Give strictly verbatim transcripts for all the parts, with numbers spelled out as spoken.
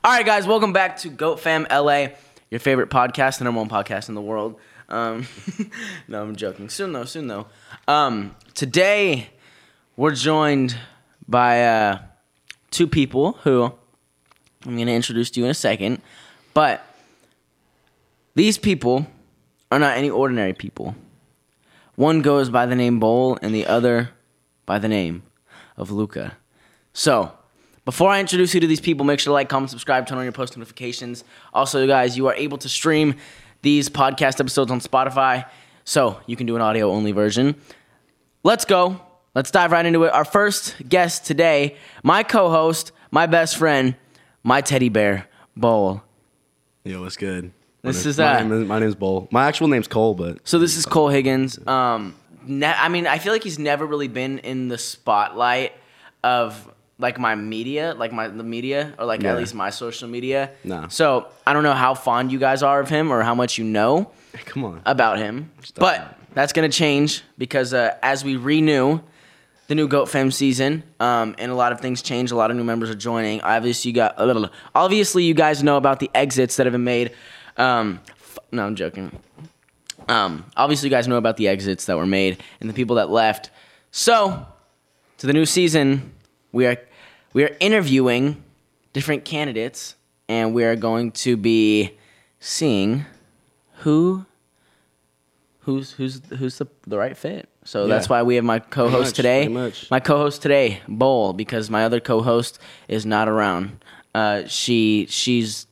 All right, guys, welcome back to Goat Fam L A, your favorite podcast, the number one podcast in the world. Um, no, I'm joking. Soon, though, soon, though. Um, today, we're joined by uh, two people who I'm going to introduce to you in a second. But these people are not any ordinary people. One goes by the name Bowl, and the other by the name of Luca. So, before I introduce you to these people, make sure to like, comment, subscribe, turn on your post notifications. Also, guys, you are able to stream these podcast episodes on Spotify, so you can do an audio-only version. Let's go. Let's dive right into it. Our first guest today, my co-host, my best friend, my teddy bear, Bowl. Yo, what's good? This my is, my, uh, name is my name's Bowl. My actual name's Cole, but So this is Cole Higgins. Um, ne- I mean, I feel like he's never really been in the spotlight of like my media, like my the media, or like Yeah. at least my social media. No. So I don't know how fond you guys are of him or how much you know come on. about him, Stop. but that's gonna change because uh, as we renew the new Goat Fam season, um, and a lot of things change, a lot of new members are joining. Obviously, you got a little. Obviously, you guys know about the exits that have been made. Um, f- no, I'm joking. Um, obviously, you guys know about the exits that were made and the people that left. So, to the new season, we are we are interviewing different candidates, and we are going to be seeing who who's who's who's the the right fit. So Yeah. that's why we have my co-host much, today. pretty much. My co-host today, Bowl, because my other co-host is not around. Uh, she she's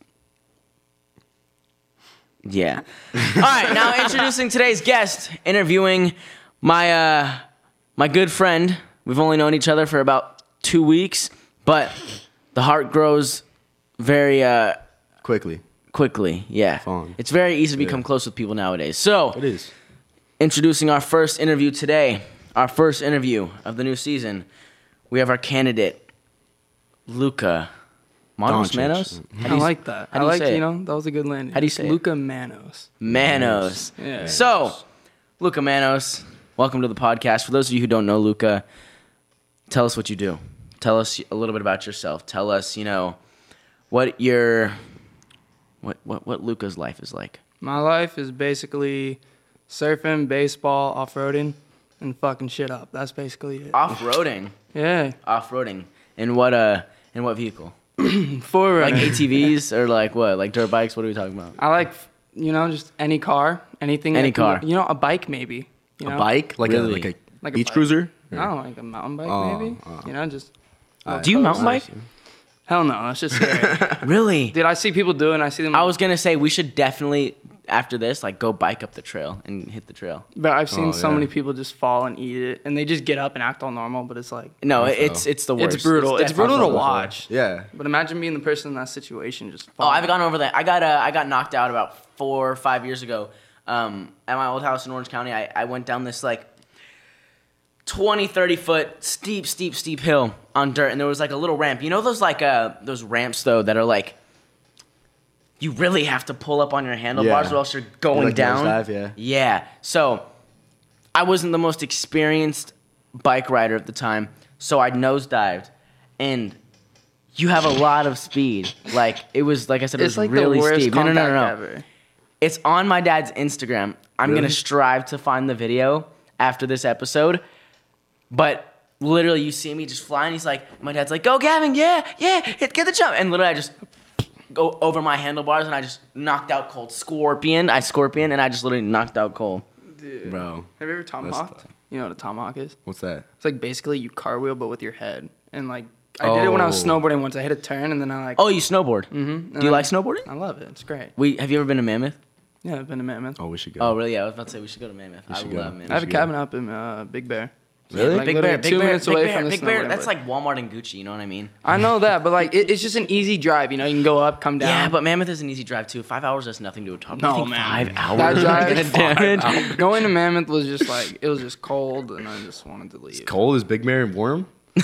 yeah. All right, now introducing today's guest, interviewing my uh, my good friend. We've only known each other for about two weeks, but the heart grows very uh, Quickly. quickly. Yeah, Fun. it's very easy to become Yeah. close with people nowadays. So, It is. introducing our first interview today, our first interview of the new season, we have our candidate, Luca Manos. Doncic. Manos? How do I you- like that. how I do you like, say you it? know, that was a good landing. How do you say it? Luca Manos. Manos. Yeah. So, Luca Manos, welcome to the podcast. For those of you who don't know Luca, tell us what you do. Tell us a little bit about yourself. Tell us, you know, what your what what what Luca's life is like. My life is basically surfing, baseball, off-roading, and fucking shit up. That's basically it. Off-roading. Yeah. Off-roading. In what uh in what vehicle? Forward. Like A T Vs or like what? Like dirt bikes? What are we talking about? I like, you know, just any car, anything. Any that can- car. You know, a bike maybe. You A know? bike? Like Really? a like a Like a beach bike. cruiser? No, like a mountain bike Oh, maybe. oh. You know, just. Uh, Do you mountain bike? Hell no, that's just scary. Really? Dude, I see people do it and I see them. I was gonna say we should definitely after this like go bike up the trail and hit the trail. But I've seen Oh, so yeah. many people just fall and eat it, and they just get up and act all normal. But it's like, No, I it's feel. it's the worst. it's brutal. It's, definitely- brutal to before. watch. Yeah. But imagine being the person in that situation, just. Oh, falling. I've gone over that. I got uh, I got knocked out about four or five years ago. Um, at my old house in Orange County, I, I went down this like twenty, thirty foot steep, steep, steep hill on dirt, and there was like a little ramp. You know those like uh those ramps though that are like you really have to pull up on your handlebars Yeah. or else you're going Like down. nosedive, yeah. Yeah. So I wasn't the most experienced bike rider at the time, so I nosedived, and you have a lot of speed. Like it was, like I said, it It's was like really the worst steep. No, no, no, contact no, no. ever. It's on my dad's Instagram. I'm Really? gonna strive to find the video after this episode, but literally, you see me just flying. He's like, my dad's like, "Go, Gavin! Yeah, yeah, hit, get the jump!" And literally, I just go over my handlebars and I just knocked out Cole. Scorpion, I scorpion, and I just literally knocked out Cole. Dude. Bro. Have you ever tomahawked? You know what a tomahawk is? What's that? It's like basically you cartwheel but with your head. And like I did it when I was Oh. snowboarding once. I hit a turn and then I like. Oh, you snowboard? Mm-hmm. Do you like snowboarding? I love it. It's great. We have you ever been to Mammoth? Yeah, I've been to Mammoth. Oh, we should go. Oh, really? Yeah, I was about to say we should go to Mammoth. I should love go. Mammoth. I have a should go. cabin up in uh, Big Bear. Really? Like Big literally Bear, Big two Bear, minutes Big away Bear, from the Big Bear. snowboarding That's place. like Walmart and Gucci. You know what I mean? I know that, but like it, it's just an easy drive. You know, you can go up, come down. Yeah, but Mammoth is an easy drive too. Five hours is nothing to a top. No, You think man. Five hours. That drive, is gonna damage. going to Mammoth was just like it was just cold, and I just wanted to leave. Cold is Big Bear and warm?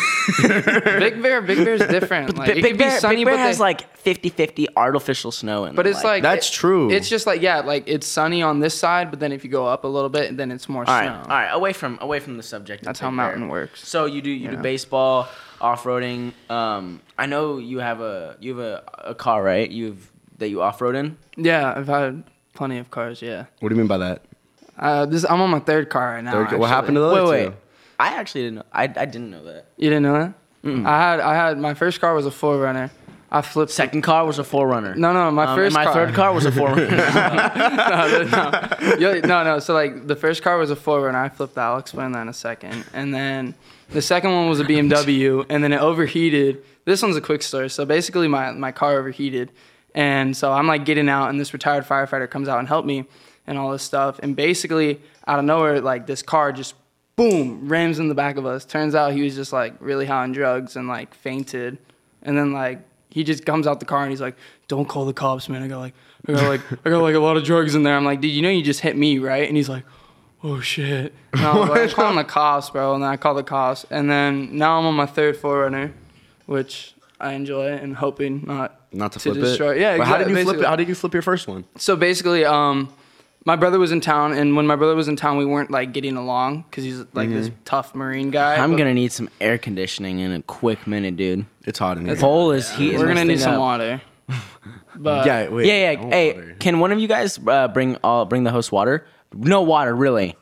Big Bear, Big Bear's different. Like, Big, it Big could be Bear, sunny, Big Bear but has they- like fifty-fifty artificial snow in But it. it's like That's it- true. It's just like yeah, like it's sunny on this side, but then if you go up a little bit, then it's more all right, snow. all right. Away from away from the subject. of That's Big how Bear. mountain works. So you do you do Yeah. baseball. off-roading. Um, I know you have a you have a, a car, right? You've that you off-road in. Yeah, I've had plenty of cars. Yeah. What do you mean by that? Uh, this I'm on my third car right now. Third- what actually. happened to the Wait, other wait. two? I actually didn't know. I I didn't know that. You didn't know that? Mm-mm. I had I had my first car was a four runner. I flipped. Second car was a four runner. No, no, my Um, first and my car. third car was a four runner. no, no, Yo, no, no. So like the first car was a four runner. I flipped that. I'll explain that in a second. And then the second one was a B M W, and then it overheated. This one's a quick story. So basically, my my car overheated, and so I'm like getting out, and this retired firefighter comes out and helped me, and all this stuff. And basically, out of nowhere, like this car just boom rams in the back of us. Turns out he was just like really high on drugs and like fainted, and then like. He just comes out the car and he's like, "Don't call the cops, man. I got like, I got like, I got like a lot of drugs in there." I'm like, "Dude, you know you just hit me, right?" And he's like, "Oh shit." And I was like, "I'm calling the cops, bro." And then I called the cops, and then now I'm on my third four runner, which I enjoy and hoping not Not to, to flip destroy. it. Yeah, But how did you flip basically. it? How did you flip your first one? So basically, um, my brother was in town, and when my brother was in town, we weren't like getting along because he's like this tough Marine guy. I'm but gonna need some air conditioning in a quick minute, dude. It's hot in here. Pole is heat. is We're gonna messing need some up. water. But yeah, wait. Yeah, yeah. I want Hey, water. can one of you guys uh, bring all bring the host water? No water, really.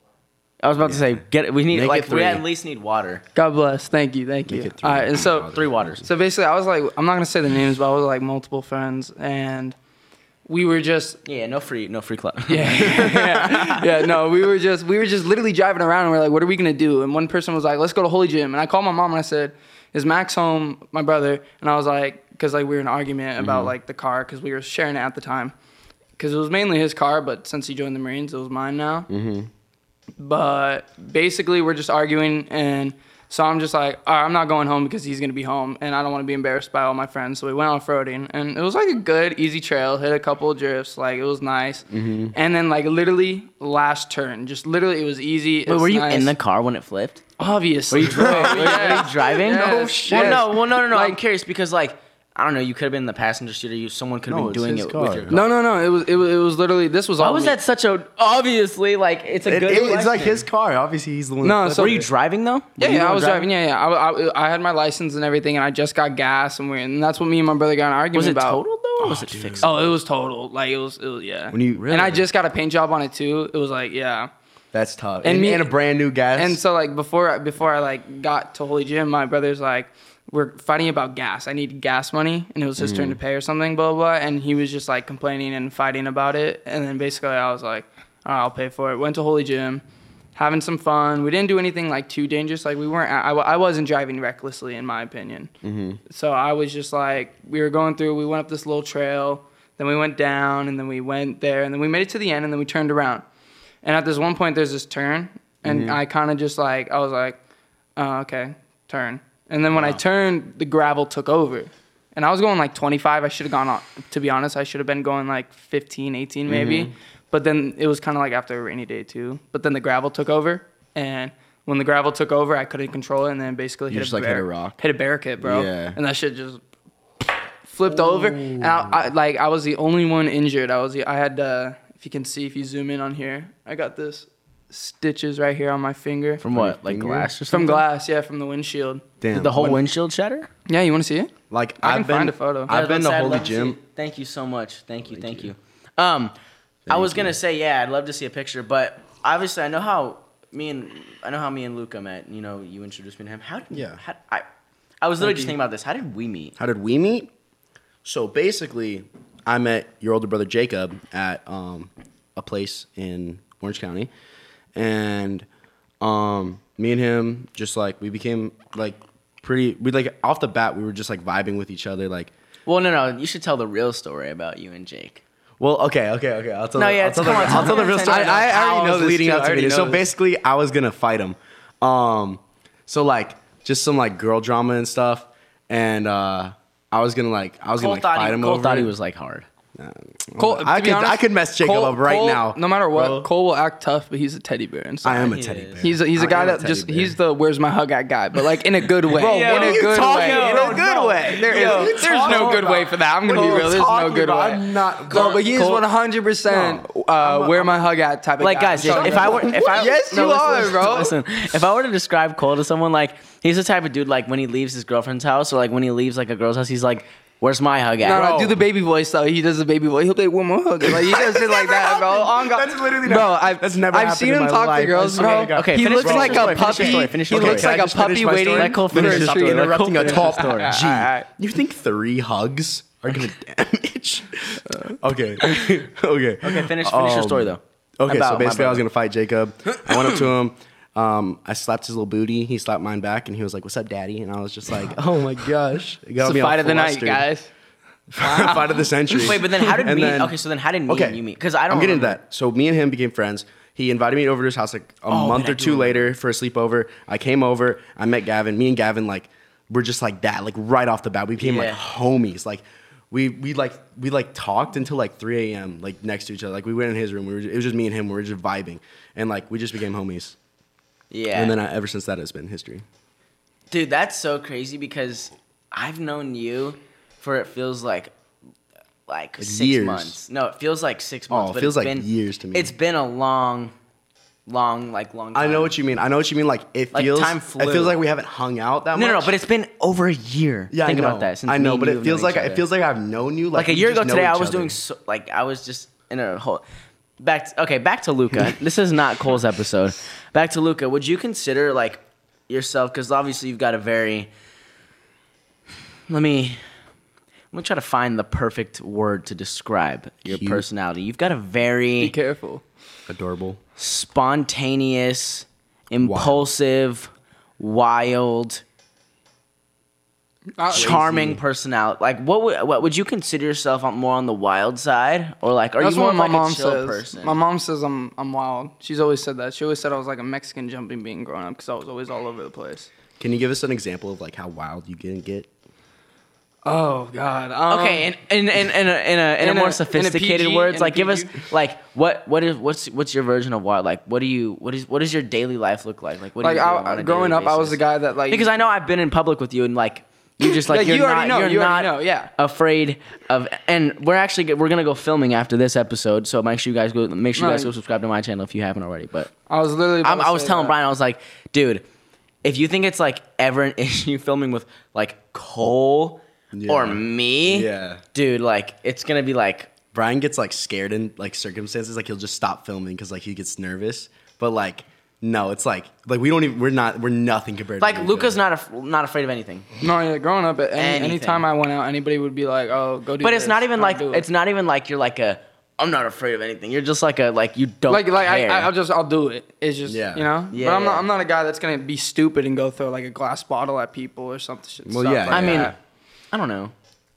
I was about to say, get we need Make it like we three. at least need water. God bless. Thank you. Thank you. Make it three. All right, and so Three waters. So basically, I was like, I'm not gonna say the names, but I was like multiple friends, and we were just, Yeah, no free, no free club. yeah, yeah, yeah, no, we were just, we were just literally driving around, and we are like, what are we gonna do? And one person was like, let's go to Holy Gym, and I called my mom and I said, is Max home, my brother? And I was like, because like we were in an argument about like the car, because we were sharing it at the time, because it was mainly his car, but since he joined the Marines, it was mine now. Mm-hmm. But basically, we're just arguing, and so I'm just like, all right, I'm not going home because he's gonna be home, and I don't want to be embarrassed by all my friends. So we went off-roading, and it was like a good, easy trail. Hit a couple of drifts, like it was nice. Mm-hmm. And then like literally last turn, just literally it was easy. It Wait, was were you nice. in the car when it flipped? Obviously. Were you, dri- were you, were you driving? Yes, No yes. shit. Well, no, well, no, no, no. I'm Like- curious because like I don't know. You could have been in the passenger seat, or you someone could have No, been it's doing his it car. with your car. No, no, no. It was it was, it was literally this was Why all was me. that such a obviously like it's a It, good? it- it's like question. his car. Obviously, he's the one. No, that so- Were flipped you it. driving though? Yeah, Were you yeah, I the was one driving. Yeah, yeah. I, I, I had my license and everything, and I just got gas, and we and that's what me and my brother got in an argument Was it about. total though, or was it fixed? Oh, it was total. Like it was, it was yeah. When you And I just got a paint job on it too. It was like yeah. That's tough. And And, me- and a brand new gas. And so like before before I like got to Holy Gym, my brother's like, we're fighting about gas. I need gas money, and it was his turn to pay or something, blah, blah blah. And he was just like complaining and fighting about it. And then basically I was like, all right, I'll pay for it. Went to Holy Gym, having some fun. We didn't do anything like too dangerous. Like we weren't. I, I wasn't driving recklessly in my opinion. Mhm. So I was just like, we were going through. We went up this little trail, then we went down, and then we went there, and then we made it to the end, and then we turned around. And at this one point, there's this turn, and I kind of just like, I was like, oh, okay, turn. And then when I turned, the gravel took over. And I was going like twenty-five. I should have gone, on, to be honest, I should have been going like fifteen, eighteen maybe. But then it was kind of like after a rainy day too. But then the gravel took over. And when the gravel took over, I couldn't control it. And then basically You hit, just, a like, hit a bar- rock? hit a barricade, bro. Yeah. And that shit just flipped over. And I, I, like, I was the only one injured. I was the, I had, uh, if you can see, if you zoom in on here, I got this stitches right here on my finger. From what? Like finger? glass or From something? glass, yeah, from the windshield. Damn. Did the whole when- windshield shatter? Yeah, you want to see it? Like I I've can been, find a photo. I've been Yeah, to I'd Holy love see Gym. it. Thank you so much. Thank you. Thank you. Um, I was gonna say yeah, I'd love to see a picture, but obviously I know how me and I know how me and Luca met. You know, you introduced me to him. How? Did, Yeah. How, I I was literally Thank just you. thinking about this. How did we meet? How did we meet? So basically, I met your older brother Jacob at um, a place in Orange County, and um, me and him just like we became like pretty. We like off the bat we were just like vibing with each other. Like, Well, no, no. You should tell the real story about you and Jake. well, okay, okay, okay. I'll tell. No, the, yeah, I'll tell, come the, on, I'll tell the come real on, story. tell I, me. I I already know was this leading too. up to I already this. So basically, I was gonna fight him. Um, so like just some like girl drama and stuff, and uh, I was gonna like I was Cole gonna like thought fight he, him Cole over thought he it. was like hard. Cole, I to be could honest, I could mess Jacob Cole- up right Cole, now. No matter what, bro. Cole will act tough, but he's a teddy bear inside. I am a He teddy is. bear. He's a, he's a I guy am a that teddy just bear. he's the where's my hug at guy, but like in a good way. Bro, in what a are you good talking way. about? In a good No. way. There is. Yo, what are you There's no talking good way about? for that. I'm What gonna are be you real. There's no talking good about? way. I'm not- No, but he is Cole- one hundred percent No. uh, I'm a- where my hug at type of Like guy. guys, if, So- if I were, if I Yes, no, you listen, are, listen, bro. Listen, if I were to describe Cole to someone, like He's the type of dude like when he leaves his girlfriend's house or like when he leaves like a girl's house, he's like, "Where's my hug at?" No, no, Bro. do the baby voice though. He does the baby voice. He'll be like, "One more hug." Like he does it like that, bro. On God. That's literally bro. never- I've, that's never I've happened seen in him my talk life. to girls, Okay, bro. okay, okay, he finish looks your like story, a finish your puppy. story, finish He your story. looks Can I like a just finish puppy my waiting. story? Let Cole finish for his a story. treat. Let Cole Interrupting a finish tall his story. G. Alright. You think three hugs are gonna damage? Okay. okay. Okay, finish finish your Um, story though. Okay, About so my basically, I was brother. gonna fight Jacob. I went up to him. Um, I slapped his little booty. He slapped mine back, and he was like, "What's up, daddy?" And I was just like, "Oh my gosh!" It got It's me the all fight of the night, flustered. guys. Fight of the century. Wait, but then how did And me? then- okay, so then how did me Okay, and you meet? Because I don't. I'm getting to remember. that. So me and him became friends. He invited me over to his house like a Oh, month wait, I or do two remember. later for a sleepover. I came over. I met Gavin. Me and Gavin like we're just like that. Like right off the bat, we became like Yeah. homies. Like we we like we like talked until like three a.m. like next to each other. Like we went in his room. We were it was just me and him. We were just vibing, and like we just became homies. Yeah. And then I, ever since that, it's been history. Dude, that's so crazy because I've known you for it feels like like six years. months. No, it feels like six months. Oh, it but feels it's like been, years to me. It's been a long, long, like long. I time. know what you mean. I know what you mean. Like it Like, feels. time It flew. feels like we haven't hung out that No, much. no, no, but it's been over a year. yeah, Think I know. about that. Since I me know, and but you it have feels known like each it other. feels like I've known you. like a we year just ago know today. I each was other. doing so, like I was just in a whole. Back to, okay, back to Luca. This is not Cole's episode. Back to Luca. Would you consider like yourself? Because obviously you've got a very. Let me. I'm gonna try to find the perfect word to describe your Cute. personality. You've got a Be very careful. adorable. spontaneous, impulsive, wild, Uh, charming personality. Like, what would what would you consider yourself on, more on the wild side, or like, are That's you more what my like mom a chill says. person? My mom says I'm I'm wild. She's always said that. She always said I was like a Mexican jumping bean growing up because I was always all over the place. Can you give us an example of like how wild you can get? Oh God. Um, Okay, in in in, in, a, in, a, in, in a a- more in a sophisticated P G, words, in a like give us P G. like what what is what's what's your version of wild? Like, what do you what is what does your daily life look like? Like, what do Like you do on I, a growing daily up, I was the basis? guy that like Because I know I've been in public with you and like you just like Like, you're you already not know, you're you not already know, yeah. afraid of and we're actually we're gonna go filming after this episode, so make sure you guys go make sure you guys No. go subscribe to my channel if you haven't already. But I was literally. about I'm, to I was say telling that. Brian, I was like, dude, if you think it's like ever an issue filming with like Cole or Yeah. me, Yeah. dude, like it's gonna be like. Brian gets like scared in like circumstances. Like he'll just stop filming because like he gets nervous. But like no, it's like like we don't even we're not we're nothing compared. Like to Luca's not af- not afraid of anything, No, yeah, growing up, any, Anything. anytime I went out, anybody would be like, "Oh, go do." but it's this." not even I'll like do it. it's not even like you're like a I'm not afraid of anything. You're just like a like you don't like like I, care. I, I'll just I'll do it. It's just Yeah. you know. Yeah, but I'm yeah. not I'm not a guy that's gonna be stupid and go throw like a glass bottle at people or something. Well, stuff yeah, like I mean, that. I don't know.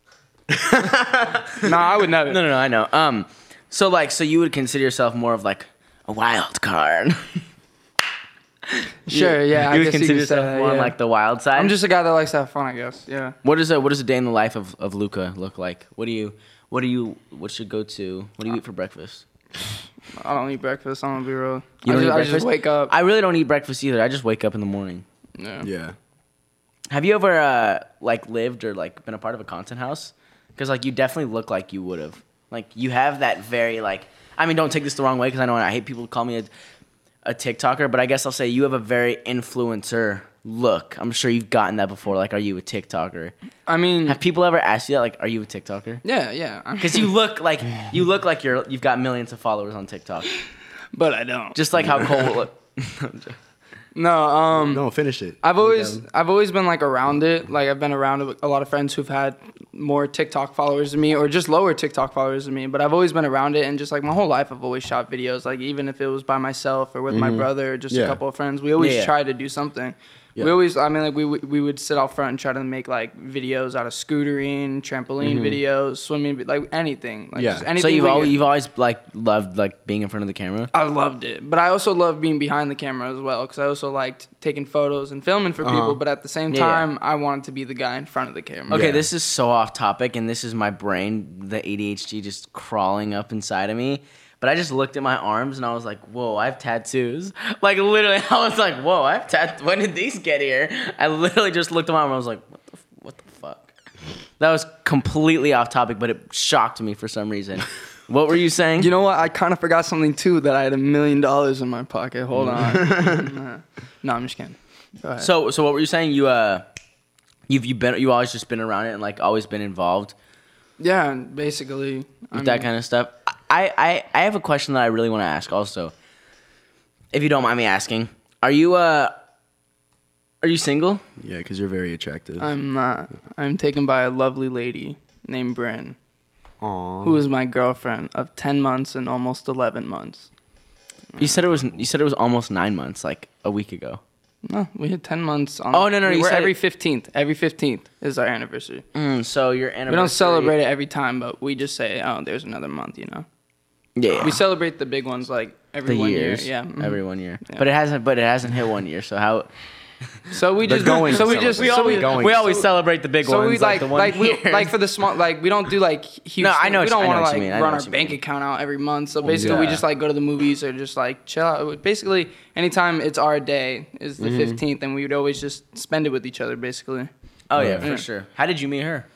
no, I would never. No, no, no, I know. Um, so like, so you would consider yourself more of like a wild card. Sure, yeah. I you would guess consider you could say yourself that, more on yeah. like the wild side. I'm just a guy that likes to have fun, I guess. Yeah. What is a what does a day in the life of, of Luca look like? What do you what do you what's your go to? What do you eat for breakfast? I don't eat breakfast. I'm gonna be real. You I, don't just, eat I breakfast? just wake up. I really don't eat breakfast either. I just wake up in the morning. yeah. Yeah. Have you ever uh, like lived or like been a part of a content house? Because like you definitely look like you would have. Like you have that very like. I mean, don't take this the wrong way because I know I hate people call me a, a TikToker, but I guess I'll say you have a very influencer look. I'm sure you've gotten that before. Like, are you a TikToker? I mean, Have people ever asked you that? Like, are you a TikToker? yeah, yeah. Because you look like you look like you're you've got millions of followers on TikTok. but I don't. Just like how Cole will look. no. Um. No, finish it. I've always Gavin. I've always been like around it. Like I've been around a lot of friends who've had more TikTok followers than me or just lower TikTok followers than me. But I've always been around it and just like my whole life I've always shot videos. Like even if it was by myself or with my brother or just Yeah. a couple of friends, we always Yeah. try to do something. Yeah. We always I mean like we would- we would sit out front and try to make like videos out of scootering, trampoline videos, swimming, like anything. Like Yeah. just So anything. So you've we always, could- you've always like loved like being in front of the camera. I loved it, but I also love being behind the camera as well because I also liked taking photos and filming for Uh-huh. people. But at the same Yeah, yeah. time, I wanted to be the guy in front of the camera. Okay, Yeah. this is so off topic, and this is my brain, the A D H D just crawling up inside of me. But I just looked at my arms and I was like, whoa, I have tattoos. Like, literally, I was like, whoa, I have tat. When did these get here? I literally just looked at my arm and I was like, what the, f- what the fuck? That was completely off topic, but it shocked me for some reason. What were you saying? You know what? I kind of forgot something too that I had a million dollars in my pocket. Hold on. no, I'm just kidding. Go ahead. So so what were you saying? You uh, you've you been you always just been around it and like always been involved yeah, and basically with I that mean, kind of stuff. I, I I have a question that I really want to ask also, if you don't mind me asking. Are you uh, are you single? Yeah, because you're very attractive. I'm not. I'm taken by a lovely lady named Bryn, Aww. who is my girlfriend of ten months and almost eleven months. You said it was you said it was almost nine months, like a week ago. No, we hit ten months on. Oh, no, no, you We're said every it- fifteenth. Every fifteenth is our anniversary. Mm, so your anniversary. We don't celebrate it every time, but we just say, "Oh, there's another month," you know. Yeah, We celebrate the big ones like every the one years. year. Yeah. mhm. every one year. Yeah. But it hasn't. But it hasn't hit one year. So how? So we They're just going So to we just celebrate. so we, Going we to always celebrate the big so ones, we like the one like we year. like for the small like we don't do like huge. No, I know things. what We you- I don't know want what to you like mean, I know run what our you bank mean. account out every month. So basically, we Yeah. just like go to the movies or just like chill out. Basically, anytime it's our day is the fifteenth, and we would always just spend it with each other. Basically, Oh yeah, Yeah. for sure. How did you meet her?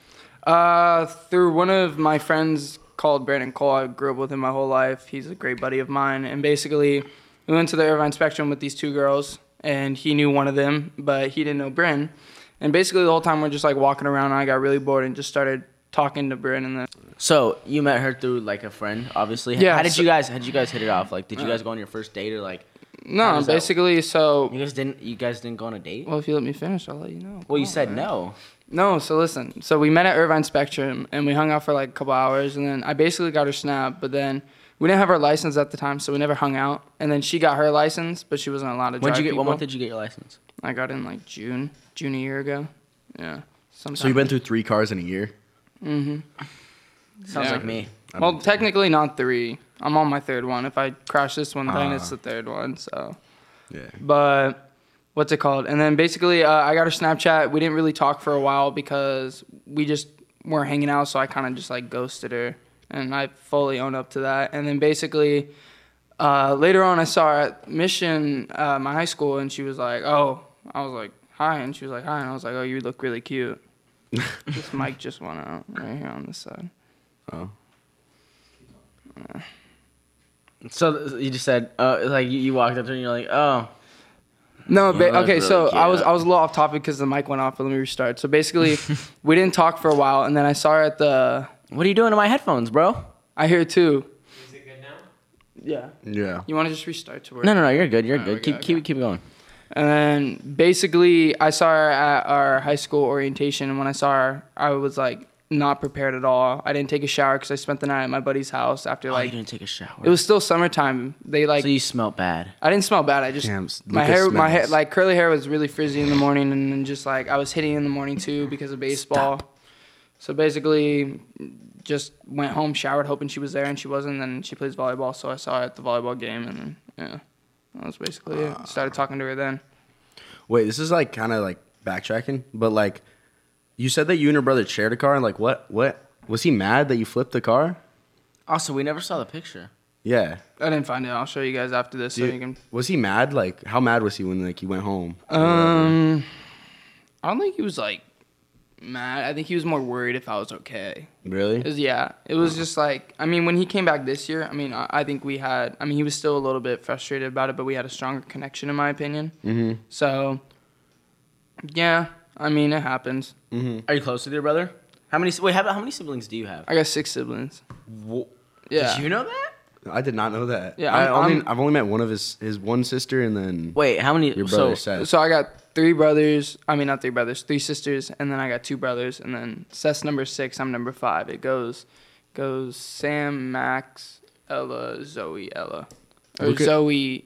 uh, through one of my friends called Brandon Cole. I grew up with him my whole life. He's a great buddy of mine, and basically, we went to the Irvine Spectrum with these two girls, and he knew one of them, but he didn't know Bryn. And basically, the whole time we're just like walking around, and I got really bored and just started talking to Bryn, and then. So you met her through like a friend, obviously. Yeah, How did so- you guys? How did you guys hit it off? Like, did you guys go on your first date or like? How No, does that- basically, so You guys didn't. You guys didn't go on a date. well, if you let me finish, I'll let you know. Well, you Come on, said man. no. No, so listen. So we met at Irvine Spectrum, and we hung out for like a couple hours, and then I basically got her snap, but then we didn't have our license at the time, so we never hung out. And then she got her license, but she wasn't allowed to When drive did you get? What people. month did you get your license? I got in like June, June a year ago. Yeah. Sometime. So you've been through three cars in a year? Mm-hmm. Sounds Yeah. like me. Well, technically not three. I'm on my third one. If I crash this one, then Ah. it's the third one. So. Yeah. But what's it called? And then basically, uh, I got her Snapchat. We didn't really talk for a while because we just weren't hanging out. So I kind of just like ghosted her, and I fully own up to that. And then basically, uh, later on, I saw her at Mission, uh, my high school, and she was like, "Oh," I was like, "Hi," and she was like, "Hi," and I was like, "Oh, you look really cute." This mic just went out right here on this side. Oh. So you just said, uh, like you, you walked up to her and you're like, oh. No, You ba- look okay. really So I was cute. I was a little off topic because the mic went off. But let me restart. So basically, we didn't talk for a while, and then I saw her at the. What are you doing to my headphones, bro? I hear it too. Is it good now? Yeah. Yeah. You want to just restart to work? No, no, no. You're good. You're Oh, good. okay, keep, okay. keep, keep going. And then basically, I saw her at our high school orientation, and when I saw her, I was like not prepared at all. I didn't take a shower because I spent the night at my buddy's house after Oh, like you didn't take a shower. it was still summertime. They like so you smelt bad. I didn't smell bad. I just Damn, my Lucas hair, my hair, smells. like curly hair was really frizzy in the morning, and then just like I was hitting in the morning too because of baseball. So basically, just went home, showered, hoping she was there, and she wasn't. And then she plays volleyball, so I saw her at the volleyball game, and then, yeah, that was basically it. Started talking to her then. Wait, this is like kind of like backtracking, but like, you said that you and your brother shared a car, and like, what, what was he mad that you flipped the car? Also, we never saw the picture. Yeah. I didn't find it. I'll show you guys after this, so Dude, you can. Was he mad? Like, how mad was he when like you went home? Um, I don't think he was like mad. I think he was more worried if I was okay. Really? It was, yeah, it was just like, I mean, when he came back this year, I mean, I, I think we had, I mean, he was still a little bit frustrated about it, but we had a stronger connection, in my opinion. Mm-hmm. So, yeah, I mean, it happens. Mm-hmm. Are you close with your brother? How many? Wait, how, how many siblings do you have? I got six siblings. Wha- Yeah. Did you know that? I did not know that. Yeah, I I'm- only I'm- I've only met one of his his one sister and then Wait, how many? your brother so, Seth. So I got three brothers. I mean, not three brothers, three sisters, and then I got two brothers, and then Seth's number six. I'm number five. It goes, goes Sam, Max, Ella, Zoe, Ella, or Luca- Zoe,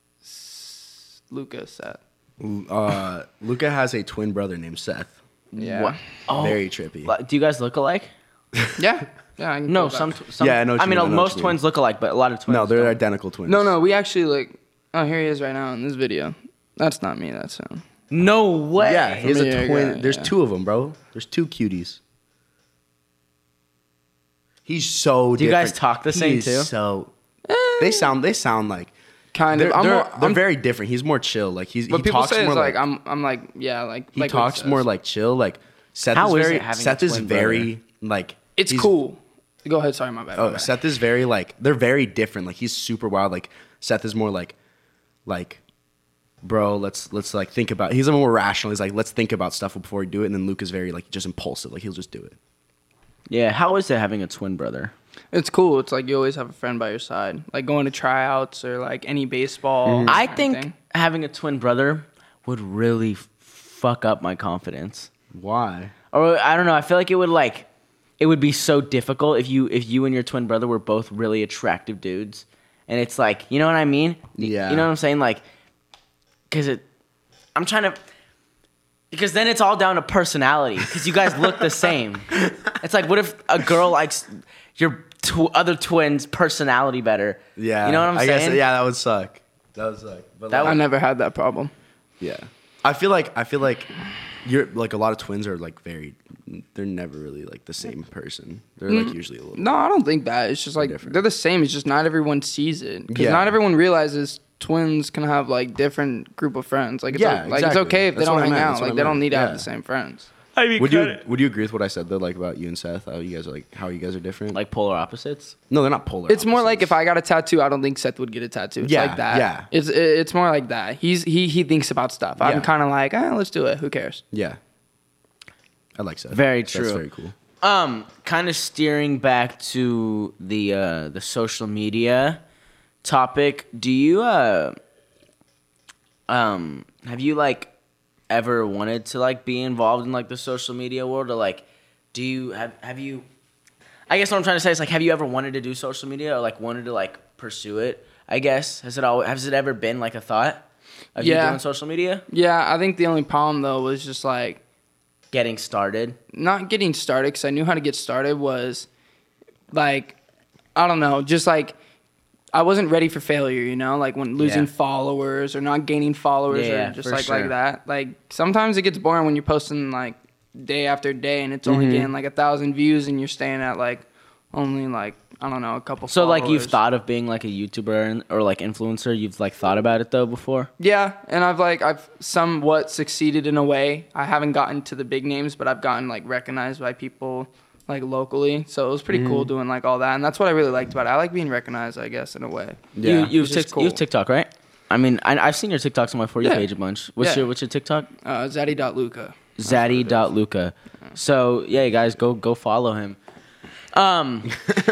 S- Luca, Seth. uh, Luca has a twin brother named Seth. Yeah. What? Oh, Very trippy. Like, do you guys look alike? Yeah. Yeah. I can No, pull it back. some, tw- some. Yeah, I know what I you mean, mean, I know what most you mean. twins look alike, but a lot of twins. No, they're don't. identical twins. No, no, we actually like. Oh, here he is right now in this video. That's not me. That's him. No way. Yeah, he has Yeah, a twin. yeah, There's yeah. two of them, bro. There's two cuties. He's so. Do you guys different. talk the He same is too? So they sound. They sound like Kind they're, of. I'm they're, more, they're I'm, very different. He's more chill. Like he's. What he people talks say is more like, like I'm. I'm like yeah like. he like what talks says. more like chill. Like Seth How is is very. it having a Seth is twin very like. It's he's- cool. Go ahead. Sorry, my bad. my Oh, bad. Seth is very like they're very different. Like he's super wild. Like Seth is more like, like, bro, let's let's like think about. He's a more rational. He's like, let's think about stuff before we do it. And then Luke is very like just impulsive. Like he'll just do it. Yeah, how is it having a twin brother? It's cool. It's like you always have a friend by your side, like going to tryouts or like any baseball. Mm-hmm. I kind of think thing. having a twin brother would really f- fuck up my confidence. Why? Or I don't know. I feel like it would like, it would be so difficult if you if you and your twin brother were both really attractive dudes, and it's like, you know what I mean? Y- Yeah. You know what I'm saying? Like, because it, I'm trying to, because then it's all down to personality. Because you guys look the same. It's like, what if a girl likes your tw- other twin's personality better? Yeah. You know what I'm I saying? Guess, yeah, that would suck. That would suck. But That like, I never had that problem. yeah. I feel like I feel like you're like a lot of twins are like very. They're never really like the same person. They're like usually a little. No, I don't think that. It's just like Different. they're the same. It's just not everyone sees it because Yeah. not everyone realizes twins can have like different group of friends. Like it's Yeah, o- like exactly. it's okay if That's they don't what I hang meant. out. That's what Like I they don't meant. need to have Yeah. the same friends. I mean, Would you would you agree with what I said though, like about you and Seth? How you guys are like how you guys are different? like polar opposites? no, they're not polar. It's more like opposites. if I got a tattoo, I don't think Seth would get a tattoo. It's Yeah, like that. yeah. It's it's more like that. He's he he thinks about stuff. Yeah. I'm kind of like, eh, let's do it. Who cares? Yeah. I like Seth. Very That's true. very cool. Um, kind of steering back to the uh, the social media topic. Do you uh um have you like ever wanted to like be involved in like the social media world, or like do you have have you? I guess what I'm trying to say is like, have you ever wanted to do social media or like wanted to like pursue it? I guess has it always has it ever been like a thought of you Yeah. doing social media, Yeah, I think the only problem though was just like getting started? not getting started because I knew how to get started was like I don't know, just like I wasn't ready for failure, you know, like when losing Yeah. followers or not gaining followers Yeah, or just for like sure. like that. Like sometimes it gets boring when you're posting like day after day and it's only Mm-hmm. getting like a thousand views and you're staying at like only like I don't know a couple. So like you've followers. thought of being like a YouTuber and- or like influencer? You've like thought about it though before? Yeah, and I've like I've somewhat succeeded in a way. I haven't gotten to the big names, but I've gotten like recognized by people like locally. So it was pretty Mm-hmm. cool doing like all that, and that's what I really liked about it. I like being recognized, I guess, in a way. Yeah. You, you've, It's just tic- cool. you've TikTok, right? I mean, I, I've seen your TikToks on my For You Yeah. page a bunch. What's Yeah. your What's your TikTok? Uh, Zaddy.Luca. Zaddy.Luca. So yeah, guys, go go follow him. Um,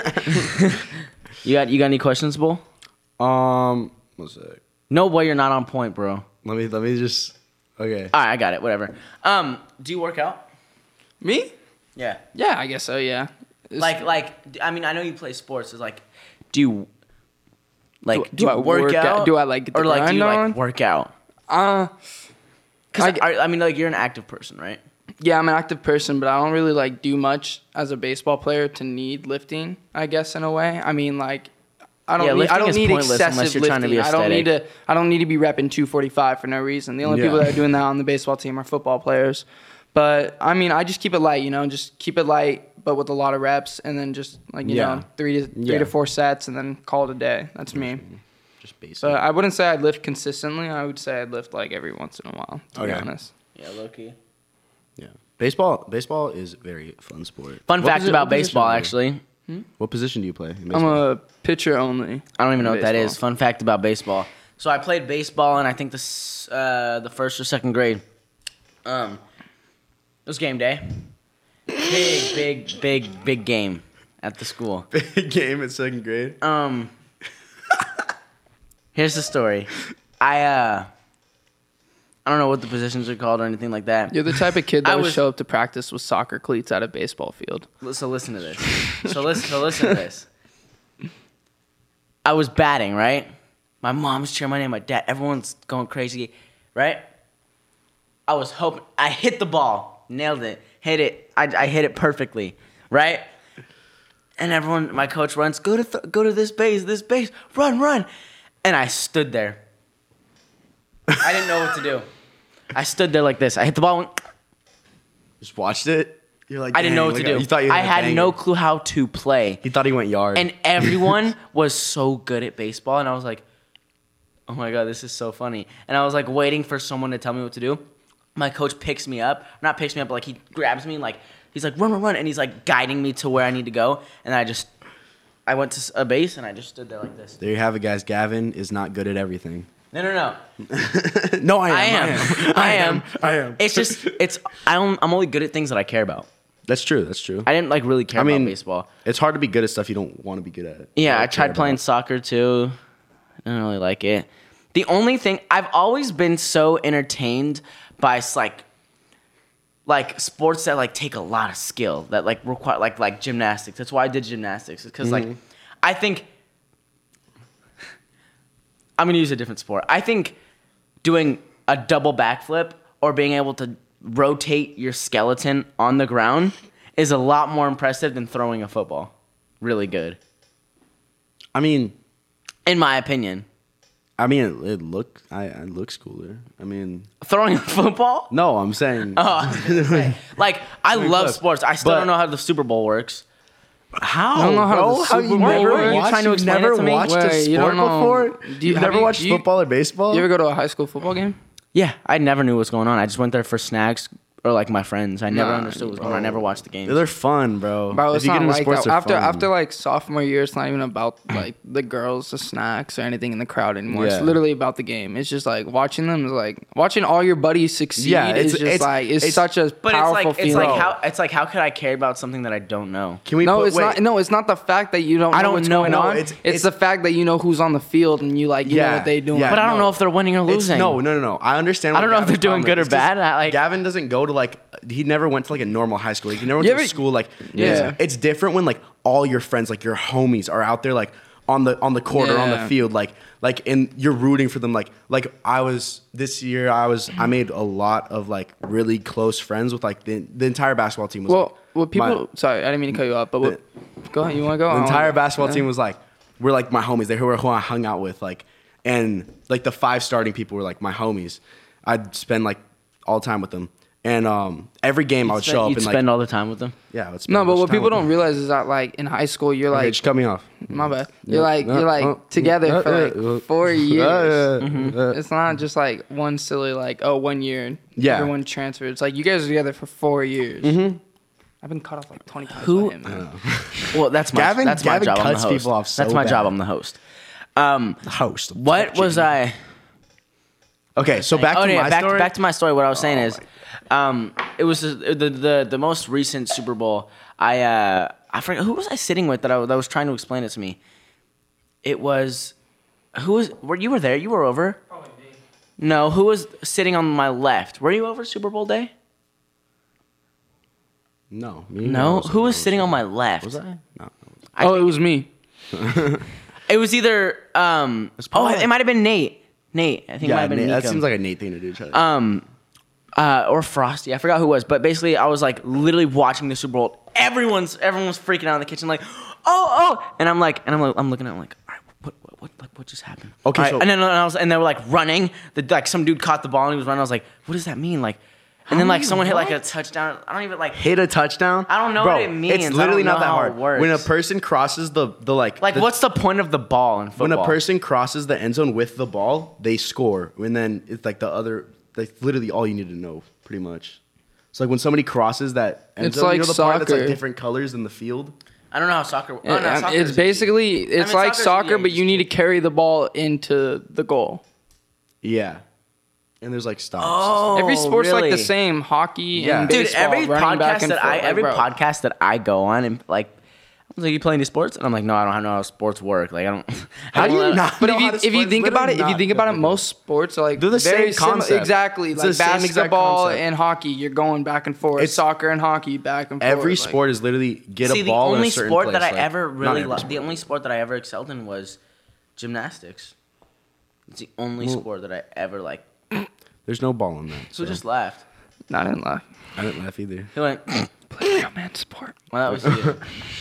you got you got any questions, Bull? Um, what's that? No way, you're not on point, bro. All Let me let me just. Okay. right, I got it. Whatever. Um, do you work out? Me? Yeah. Yeah, I guess so. Yeah. It's- Like like I mean, I know you play sports. It's like, do you like Do- do, do you I work, work out? out- do I, like, get the or like do you grind on? like work out? uh, Because I- I, I mean, like you're an active person, right? yeah, I'm an active person, but I don't really like do much as a baseball player to need lifting. I guess in a way. I mean, like. I don't Yeah, need, I lifting don't is need pointless excessive unless you're lifting. trying to be I don't need to. aesthetic. I don't need to be repping two forty-five for no reason. The only Yeah. people that are doing that on the baseball team are football players. But I mean, I just keep it light. You know, just keep it light, but with a lot of reps, and then just like you Yeah. know, three to three Yeah. to four sets, and then call it a day. That's me. Just basic. So I wouldn't say I'd lift consistently. I would say I'd lift like every once in a while. To be Okay. honest. Yeah, low key. yeah. Baseball. Baseball is a very fun sport. Fun What fact posi- about what position baseball, do you- actually. What position do you play? In I'm baseball? a pitcher only. I don't even know what that is. Baseball. Fun fact about baseball. So I played baseball in I think the s- uh, the first or second grade. Um, it was game day. Big, big, big, big game at the school. Big game in second grade. Um, here's the story. I uh, I don't know what the positions are called or anything like that. You're the type of kid that I would was- show up to practice with soccer cleats at a baseball field. So listen to this. So listen. So listen to this. I was batting, right? My mom's cheering my name. My dad. Everyone's going crazy, right? I was hoping. I hit the ball, nailed it, hit it. I, I hit it perfectly, right? And everyone, my coach runs. Go to th- go to this base, this base. Run, run. And I stood there. I didn't know what to do. I stood there like this. I hit the ball. Went, Just watched it. You're like, I didn't know "Dang, what to look at- do. You thought you I a had banger." no clue how to play. He thought he went yard. And everyone was so good at baseball, and I was like, oh my god, this is so funny. And I was like waiting for someone to tell me what to do. My coach picks me up, not picks me up, but like he grabs me and like he's like run, run, run, and he's like guiding me to where I need to go. And I just, I went to a base and I just stood there like this. there you have it, guys. Gavin is not good at everything. No, no, no. No, I am. I am. I am. I am. It's just it's I don't I'm only good at things that I care about. That's true. That's true. I didn't like really care I mean, about baseball. It's hard to be good at stuff you don't want to be good at. Yeah, or I tried care playing about. soccer too. I don't really like it. The only thing I've always been so entertained by like like sports that like take a lot of skill that like require like like gymnastics. That's why I did gymnastics because Mm-hmm. like I think I'm gonna use a different sport. I think doing a double backflip or being able to rotate your skeleton on the ground is a lot more impressive than throwing a football. Really good, I mean, in my opinion. I mean, it, it look. I it looks cooler. I mean, Throwing a football? no, I'm saying. Oh, I was gonna say. Like, I mean, love look, sports. I still but- don't know how the Super Bowl works. How? I don't know how bro? the How Super you Bowl never works. You watched? trying to You've explain never it to me? watched a Wait, you sport don't know- before? Do you- You've have never you- watched do you- football or baseball? You ever go to a high school football game? Yeah, I never knew what was going on. I just went there for snacks or like my friends. I never Nah, understood what was going on. I never watched the game. They're fun, bro. Bro, If it's you get not into like sports, that. they're After fun. after like sophomore year, it's not even about like the girls, the snacks, or anything in the crowd anymore. Yeah. It's literally about the game. It's just like watching them is like watching all your buddies succeed. Yeah, is it's- just it's- like it's, it's- such a But it's powerful like it's feeling. like how it's like how could I care about something that I don't know? Can we? no, put, it's wait, not. No, it's not the fact that you don't. I know don't what's know. going No, on. it's- It's, it's- the fact that you know who's on the field and you like you know Yeah, what they doing. yeah. But I don't no. know if they're winning or It's- losing. no, no, no, no. I understand. I what don't know if Gavin's they're doing problem good or is. It's 'cause bad. I, like Gavin doesn't go to like. He never went to like a normal high school. Like, he never went You to a ever- school like. Yeah. It's, it's different when like all your friends, like your homies, are out there like on the on the court or on the Yeah. field, like like and you're rooting for them. Like like I was this year. I was I made a lot of like really close friends with like the the entire basketball team. Was, Well, what people? my- sorry, I didn't mean to cut you off. But what, go ahead. You want to go? the I entire wanna- basketball yeah. team was like, we're like my homies. They were who I hung out with, like, and like the five starting people were like my homies. I'd spend like all the time with them, and um, every game I would show up You'd and spend like, all the time with them. yeah, I would spend No, a but bunch what of time people with don't them. realize is that like in high school, you're Okay, like, just cut me off. my bad. You're like Yeah, you're like uh, together uh, for like uh, uh, four years. yeah, yeah, yeah. It's not just like one silly like oh one year. Yeah. Everyone transferred. It's like you guys are together for four years. Mm-hmm. I've been cut off like twenty times Who- by him. man. Well, that's my Gavin- that's my Gavin job. I'm the cuts host. people off so that's my job. bad. I'm the host. Um, Host. what was I? Okay, so back oh to yeah, my back story. back to my story. What I was saying Oh, is, um, it was the, the the the most recent Super Bowl. I uh, I forget who was I sitting with that I, that was trying to explain it to me. It was who was were you were there? You were over. Probably me. No, who was sitting on my left? Were you over Super Bowl day? no, me, No, I who was I sitting on my left? Was I? No. I oh, think- it was me. It was either um. Oh, probably- it might have been Nate. Nate, I think it might Yeah, have been Nate, that Nico. seems like a Nate thing to do. Charlie. um, uh, or Frosty. I forgot who it was, but basically, I was like literally watching the Super Bowl. Everyone's everyone was freaking out in the kitchen, like, oh, oh, and I'm like, and I'm like, I'm looking at, it, I'm like, all right, what, what, what, like, what just happened? Okay, All right, so- and then I was, and they were like running. The like some dude caught the ball and he was running. I was like, what does that mean? Like, and then like many- someone hit like a what? touchdown. I don't even like. Hit a touchdown. I don't know Bro, what it means. I It's literally don't not know that how hard. it works. When a person crosses the the like Like, the, what's the point of the ball in football? when a person crosses the end zone with the ball, they score. And then it's like the other, that's literally all you need to know, pretty much. It's like when somebody crosses that end It's zone, like you know the part that's soccer. like different colors in the field? I don't know how soccer. Oh, Yeah, no, soccer it's is- basically it's mean, like soccer's- soccer, yeah, but you you just need to carry the ball into the goal. Yeah. And there's like stops. Oh, Every sport's like really? the same. Hockey Yeah. and Dude, baseball, every running back podcast and that I forth, every like, bro. podcast that I go on and like, I was like, you play any sports? And I'm like, no, I don't have no how sports work. Like, I don't. How I do don't you know. not But know if you how to if you sport? think It's about it, if you literally think not about it, difficult. most sports are like They're the very same sim- concept. exactly, It's like the same exact basketball concept. and hockey. You're going back and forth. It's- Soccer and hockey back and forth. Every like- sport is literally get See, a the ball in only a certain sport place. that I like, ever not really every loved, sport. the only sport that I ever excelled in was gymnastics. It's the only Well- sport that I ever like. There's no ball in that. So just laughed. No, I didn't laugh. I didn't laugh either. He went. Play real man sport. Well, that was you.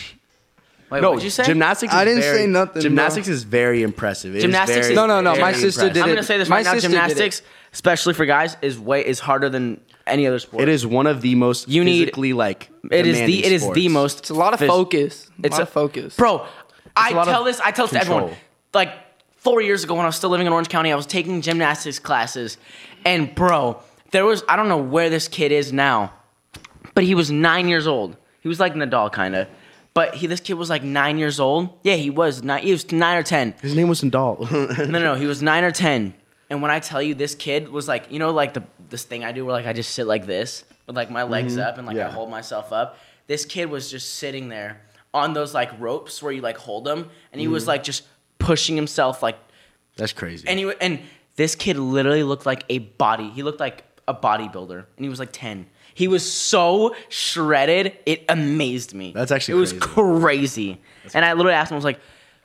Wait, No, what did you say? gymnastics. Is I didn't very, say nothing, Gymnastics is very impressive. It is Gymnastics very, is- No, no, no, my very sister did impressive. I'm it. gonna say this My right now. sister did it. Gymnastics, especially for guys, is way is harder than any other sport. It is one of the most You need- physically like. It is the. demanding It is the sports. most. It's a lot of phys- focus. A It's lot a of focus, Bro, I a lot tell of this. I tell this to everyone. control. Like four years ago, when I was still living in Orange County, I was taking gymnastics classes, and bro, there was I don't know where this kid is now, but he was nine years old. He was like Nadal, kind of. But he, this kid was like nine years old. Yeah, he was nine. He was nine or ten. His name was Nadal. No, no, no, he was nine or ten, And when I tell you, this kid was like, you know, like the this thing I do where like I just sit like this with like my legs Mm-hmm. up and like Yeah. I hold myself up. This kid was just sitting there on those like ropes where you like hold them, and he Mm-hmm. was like just pushing himself like, That's crazy. and he and this kid literally looked like a body. He looked like a bodybuilder, and he was like ten. He was so shredded, it amazed me. That's actually it was crazy. crazy. And I literally asked him, I was like,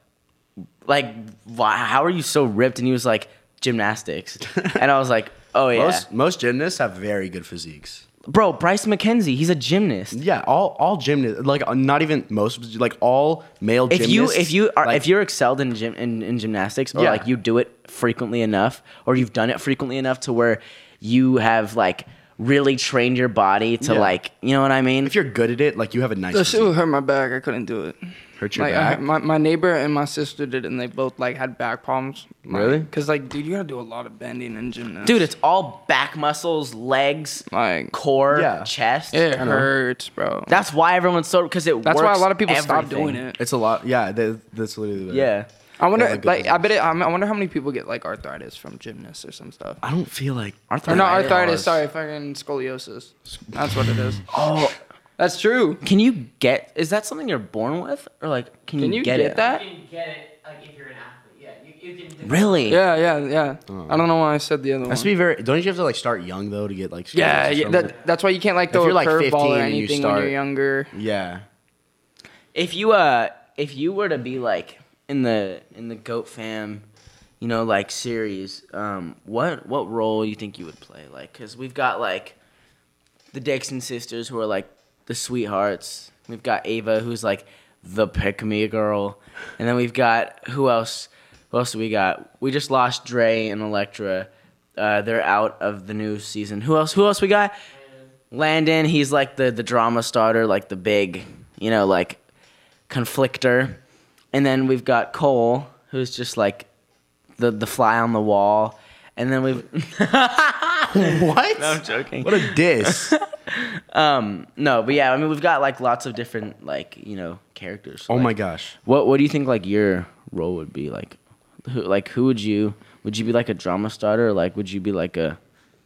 like, why, how are you so ripped? And he was like, gymnastics. And I was like, oh yeah, most most gymnasts have very good physiques. bro. Bryce McKenzie, he's a gymnast. Yeah, all all gymnasts, like uh, not even most, like all male If gymnasts. you if you are like, if you're excelled in gym in, in gymnastics, or Yeah. like you do it frequently enough, or you've done it frequently enough to where you have like really trained your body to Yeah. like, you know what I mean? if you're good at it, like you have a nice That shit physique. would hurt my back. I couldn't do it. Hurt your Like I, back. my my neighbor and my sister did it, and they both like had back problems. Like, Really? Cause like, dude, you gotta do a lot of bending in gymnastics. Dude, it's all back muscles, legs, like core, Yeah. chest. it I know. hurts, bro. That's why everyone's so because it. That's why a works lot of people stop everything. doing it. It's a lot. Yeah, that, that's literally. The, Yeah. I wonder, Yeah, like, like, good I bet it. I mean, I wonder how many people get like arthritis from gymnasts or some stuff. I don't feel like Arthritis. Or not arthritis. Pause. Sorry, fucking scoliosis. That's what it is. Oh, That's true. can you get? Is that something you're born with, or like can, Can you get, get it? that? You can get it like if you're an athlete. Yeah, you, you can. Really? Yeah, yeah, yeah. I don't know why I said the other one. Has to be very. Don't you have to like start young though to get like? Yeah, scoliosis yeah. from That, it? that's why you can't like throw you're, a like, curveball fifteen or and you anything when start- you're younger. yeah. If you uh, if you were to be like in the in the Goat Fam, you know, like series, um, what what role you think you would play? Like, cause we've got like the Dixon sisters who are like the sweethearts. We've got Ava who's like the pick me girl, and then we've got who else? Who else do we got? We just lost Dre and Electra. Uh, they're out of the new season. Who else? Who else we got? Landon. He's like the the drama starter, like the big, you know, like conflictor. And then we've got Cole, who's just like the the fly on the wall. And then we've What? No, I'm joking. What a diss. Um, no, but yeah, I mean we've got like lots of different like, you know, characters. oh Like, my gosh. What what do you think like your role would be? Like who like who would you would you be like a drama starter, or like would you be like a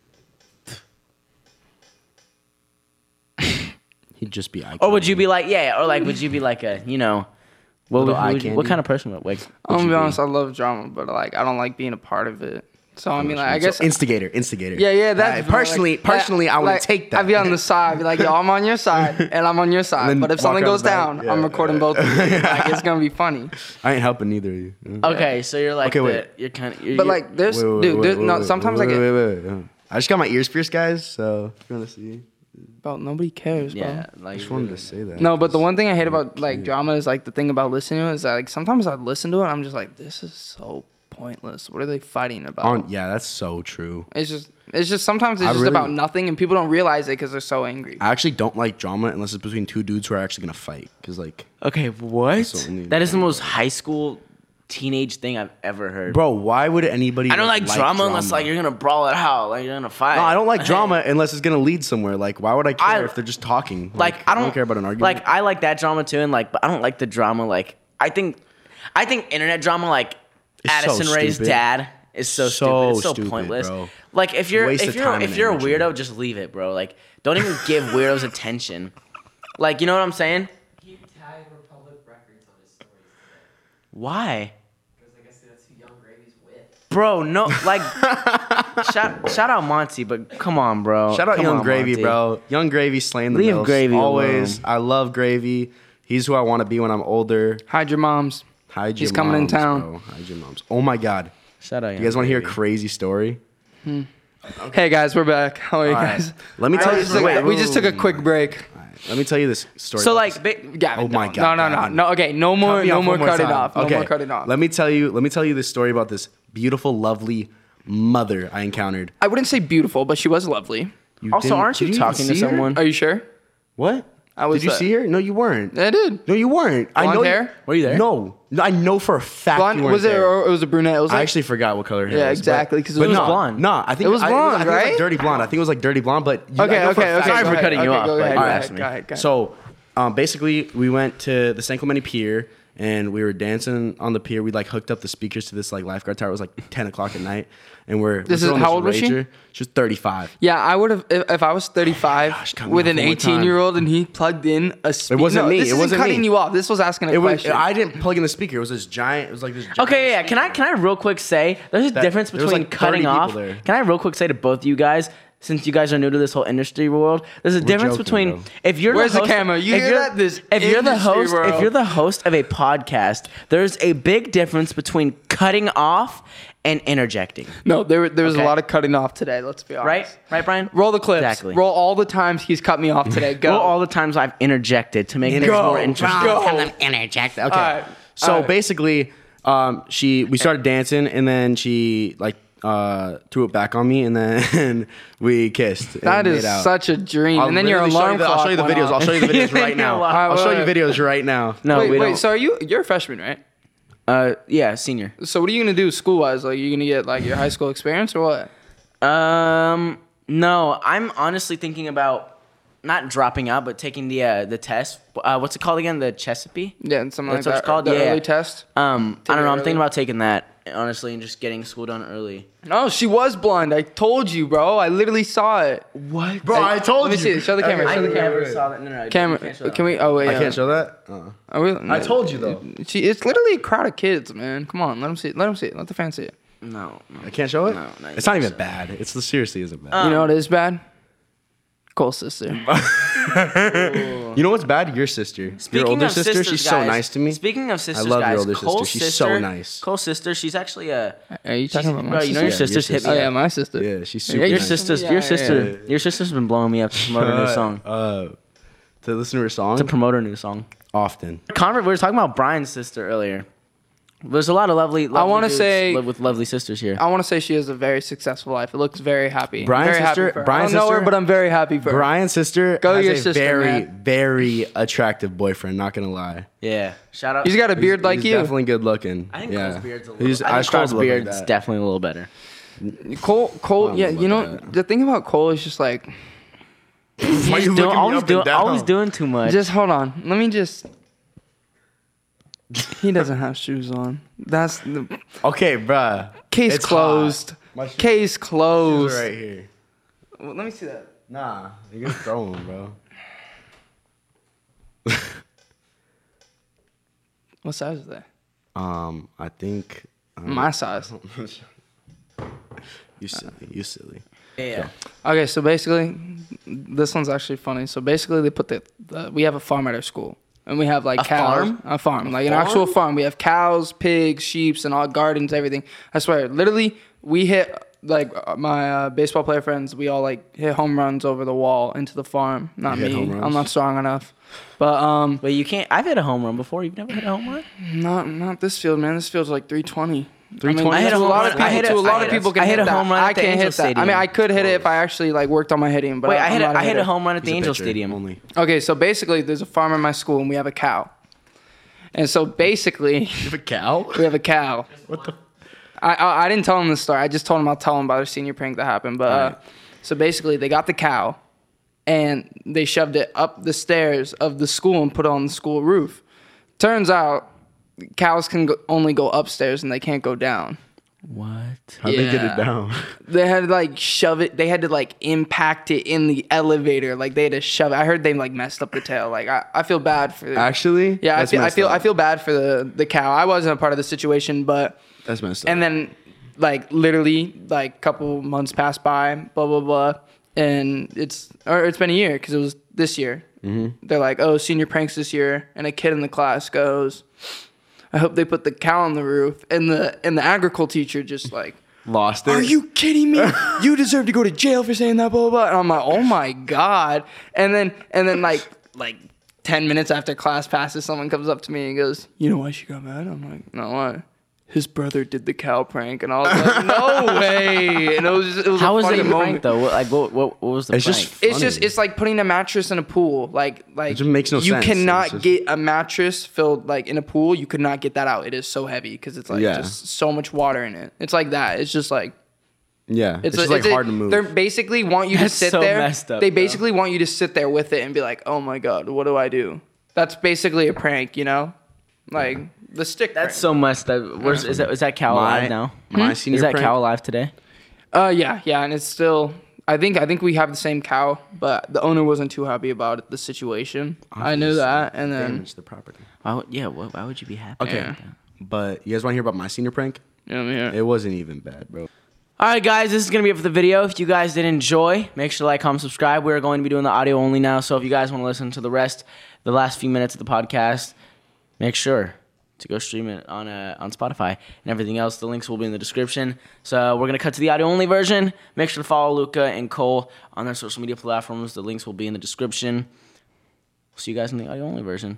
He'd just be eye or would you be like yeah, or like would you be like a, you know, what Little would, who eye would you, what candy? kind of person would like I'm gonna you be be? honest. I love drama, but like I don't like being a part of it. So I mean, like I So, guess. instigator, instigator. Yeah, yeah. That's Uh, personally, like, personally, like, I would like, take that. I'd be on the side, be like, yo, I'm on your side, and I'm on your side. then But if walk something around goes the back, down, yeah. I'm recording both of you. Like it's gonna be funny. I ain't helping neither of you. Okay, so you're like Okay, the, wait. you're kind of you're, But you're- like, there's Wait, wait, dude, wait, there's, wait, no. wait, Sometimes wait, I get. Wait, wait, wait. I just got my ears pierced, guys. So if you want to see, Bro, nobody cares, bro. yeah, like I just wanted to say that. No, but the one thing I hate about like drama is like the thing about listening to it is that like sometimes I listen to it and I'm just like, this is so pointless. What are they fighting about? On, yeah, that's so true. It's just it's just sometimes it's I just really- about nothing and people don't realize it because they're so angry. I actually don't like drama unless it's between two dudes who are actually gonna fight. Cause like, Okay, what? That's the only That is the thing. most high school teenage thing I've ever heard. bro, why would anybody? I don't like, drama, unless like you're gonna brawl it out, like you're gonna fight. No, I don't like drama unless it's gonna lead somewhere. Like, why would I care I- if they're just talking? Like, I don't, care about an argument. Like I like that drama too, and like, but I don't like the drama. Like I think, I think internet drama, like It's so Addison Rae's stupid. dad, is so, So stupid. It's so stupid, pointless. bro. Like if you're Waste if of you're time if and you're a energy. weirdo, just leave it, bro. Like don't even give weirdos attention. Like you know what I'm saying? He tagged Republic Records on his stories today. Why? Because I guess that's who Young Gravy's with. Bro, no, like, shout, shout out Monty, but come on, bro. Shout out Come Young on, Gravy, Monty. bro. Young Gravy slaying the Leave mills. Gravy Always. alone. I love Gravy. He's who I want to be when I'm older. Hide your moms. Hide your He's coming in moms, town. Bro. Hide your moms. Oh my God. Shout out. You guys want to hear a crazy story? Hey guys, we're back. How are you All right. guys? Let me We tell you. just took- wait, we just took a quick break. All right. Let me tell you this story. So about like, this. ba- Gavin, Oh my no, God, No, no, no, Gavin. no. Okay, no more, Cut me no off more one cutting time. off. No okay. more cutting off. Let me tell you. Let me tell you this story about this beautiful, lovely mother I encountered. I wouldn't say beautiful, but she was lovely. You also, didn't- aren't did you even talking to see her? someone? Are you sure? What? I was, Did you uh, see her? No, you weren't. I did. No, you weren't. I Blonde know hair? Were you there? No, no, I know for a fact Blonde? you weren't Was it? there. Or it was a brunette. It was I like, actually forgot what color her hair Yeah, was. exactly, 'cause it but was no, blonde. No, I think It was I, blonde, I think It was right? like dirty blonde. I think it was like dirty blonde. But you, Okay, I know for a okay, fact- okay. Sorry go for ahead, cutting you okay, off, Go but ahead, you go asked ahead, me. go ahead, go ahead. So um, basically, we went to the San Clemente Pier and we were dancing on the pier. We like hooked up the speakers to this like lifeguard tower. It was like ten o'clock at night, and we're This we're is- on how old was she? rager. She was thirty-five. Yeah, I would have if, if I was thirty-five gosh, cut me with off an one more time. eighteen-year-old and he plugged in a speaker. wasn't no, me. This It isn't wasn't cutting me. you off. This was asking a It was. question. I didn't plug in the speaker. It was this giant. It was like this. Giant Okay, yeah, yeah. Can I can I real quick say there's a That- difference there was, between like, cutting thirty off. people there. Can I real quick say to both of you guys, since you guys are new to this whole industry world, there's a difference joking, between bro. if you're Where's the the host, camera? You if hear you're- that? This if you're the industry host, if world. you're the host of a podcast, there's a big difference between cutting off and interjecting. No, there there was Okay. a lot of cutting off today. Let's be honest. Right, right, Brian. Roll the clips. Exactly. Roll all the times he's cut me off today. Go. Well, all the times I've interjected to make things Go. more interesting. Go. Tell them interject. Okay. Alright, So alright. basically, um, she we started dancing, and then she like uh, threw it back on me, and then we kissed. and That is made out. such a dream. I'll and then your literally show alarm you the- clock I'll show you the went videos. off. I'll show you the videos right now. Alright, I'll show you wait, videos right now. No, wait, we wait. don't. So are you? You're a freshman, right? Uh, yeah, senior. So what are you gonna do school wise? Like, you gonna get like your high school experience or what? Um, no, I'm honestly thinking about not dropping out, but taking the uh, the test. Uh, what's it called again? The Chesapeake. Yeah, and something That's like what that. it's called? The Yeah, early yeah. test. Um, I Take don't it know. I'm thinking early. about taking that honestly and just getting school done early. No, she was blind. I told you, bro. I literally saw it. What? Bro, I told Let me you. see. Show the camera. Okay, Show the I camera. never saw that. No, no, no. Camera. you can't show that Can we? one. Oh wait. I yeah. can't show that. Uh, Are we, I told you, though. She, it's literally a crowd of kids, man. Come on, let them see it. Let them see it. Let the fans see it. No, no. I can't show it. No, no, you it's not can't even show bad. It's the seriously isn't bad. Uh, You know what is bad? Cole's sister. You know what's bad? Your sister. Speaking your older of sister. sisters, she's guys, so nice to me. Speaking of sisters, love your guys, older sister. Cole's She's so sister- nice. Cole's sister, she's actually a. Are you She's, talking about my bro, you know your sister? Yeah, your sister's hit sister. me Oh up. yeah, my sister. Yeah, she's Yeah, super Your nice. sister's, Yeah, your yeah, sister, yeah. your sister's been blowing me up to promote a new song. Uh, to listen to her song To promote her new song. often. Convert. We were talking about Brian's sister earlier. There's a lot of lovely. lovely wanna dudes say- live with lovely sisters here. I want to say she has a very successful life. It looks very happy. Brian's very happy sister- for her. Brian's I don't know her, sister- but I'm very happy for her. Brian's sister Go has your a sister, very, man. very attractive boyfriend. Not gonna lie. Yeah. Shout out. He's got a beard like he's you. definitely good looking. I think yeah. Cole's beard's a little. He's, I I think strive Cole's to look like beard's that. definitely a little better. Cole, Cole, I yeah, don't you know know about that. the thing about Cole is just like, Why He's you doing, looking me always up and doing, down? always doing too much. just hold on. Let me just. He doesn't have shoes on. That's the Okay, bruh. case It's closed. hot. My shoes- Case shoes closed. are right here. Well, let me see that. Nah, you're gonna throw them, bro. What size is that? Um, I think. Um, My size. you silly. You silly. yeah. Okay, so basically, this one's actually funny. So basically, they put the, the we have a farm at our school, and we have like A cows. farm? A farm, like an actual farm. We have cows, pigs, sheep, and all gardens, everything. I swear, literally, we hit like uh, my uh, baseball player friends. We all like hit home runs over the wall into the farm. Not You hit me. home runs? I'm not strong enough. But um, Wait, you can't. I've hit a home run before. You've never hit a home run? not not this field, man. This field's like three twenty. three twenty? I hit a to a home lot run- of people. I hit a- to a I lot hit of a- people can I hit hit a that. home run I at the can't Angel hit that. I mean, Stadium. I could hit it if I actually like worked on my hitting. But Wait, I, I I'm hit not a, I hit a hitter. home run at the He's a Angel pitcher Stadium. Only. Okay, so basically, there's a farm in my school, and we have a cow. And so basically, You have a cow? we have a cow. What the? I, I I didn't tell him the story. I just told him I'll tell him about their senior prank that happened. But uh, Alright. so basically, they got the cow, and they shoved it up the stairs of the school and put it on the school roof. Turns out, cows can go, only go upstairs and they can't go down. What? How'd they get Yeah. it down? They had to like shove it. They had to like impact it in the elevator. Like they had to shove it. I heard they like messed up the tail. Like I, I feel bad for. Actually? yeah, I That's feel I messed feel up. I feel bad for the the cow. I wasn't a part of the situation, but That's messed up. and then like literally like a couple months passed by, blah blah blah, and it's or it's been a year because it was this year. Mm-hmm. They're like, oh, senior pranks this year, and a kid in the class goes, I hope they put the cow on the roof, and the and the agriculture teacher just like. Lost it. Are you kidding me? You deserve to go to jail for saying that, blah, blah, blah. And I'm like, oh my God. And then, and then like, like ten minutes after class passes, someone comes up to me and goes, you know why she got mad? I'm like, no, why? His brother did the cow prank. And I was like, no way. And it was just, it was How a was funny it a moment. prank though? What, like what, what? What was the It's prank? just It's funny. just, it's like putting a mattress in a pool. Like, like It just makes no you sense. cannot It's just- get a mattress filled like in a pool. You could not get that out. It is so heavy because it's like Yeah. just so much water in it. It's like that. It's just like, Yeah, it's, just like a- hard to move. They basically want you That's to sit so there. messed up, they though. basically want you to sit there with it and be like, "Oh my god, what do I do?" That's basically a prank, you know, like the stick. That's prank. so messed up. Where's, is that is that Cal My- alive now? my senior Is that prank- Cal alive today? Uh, yeah, yeah, and it's still. I think I think we have the same cow, but the owner wasn't too happy about it, the situation. I knew that, and then damage the property. Why would, yeah, why, why would you be happy? Okay, Yeah. but you guys want to hear about my senior prank? yeah, yeah. It wasn't even bad, bro. All right, guys, this is going to be it for the video. If you guys did enjoy, make sure to like, comment, subscribe. We're going to be doing the audio only now, so if you guys want to listen to the rest, the last few minutes of the podcast, make sure to go stream it on uh, on Spotify and everything else. The links will be in the description. So we're going to cut to the audio only version. Make sure to follow Luca and Cole on their social media platforms. The links will be in the description. We'll see you guys in the audio only version.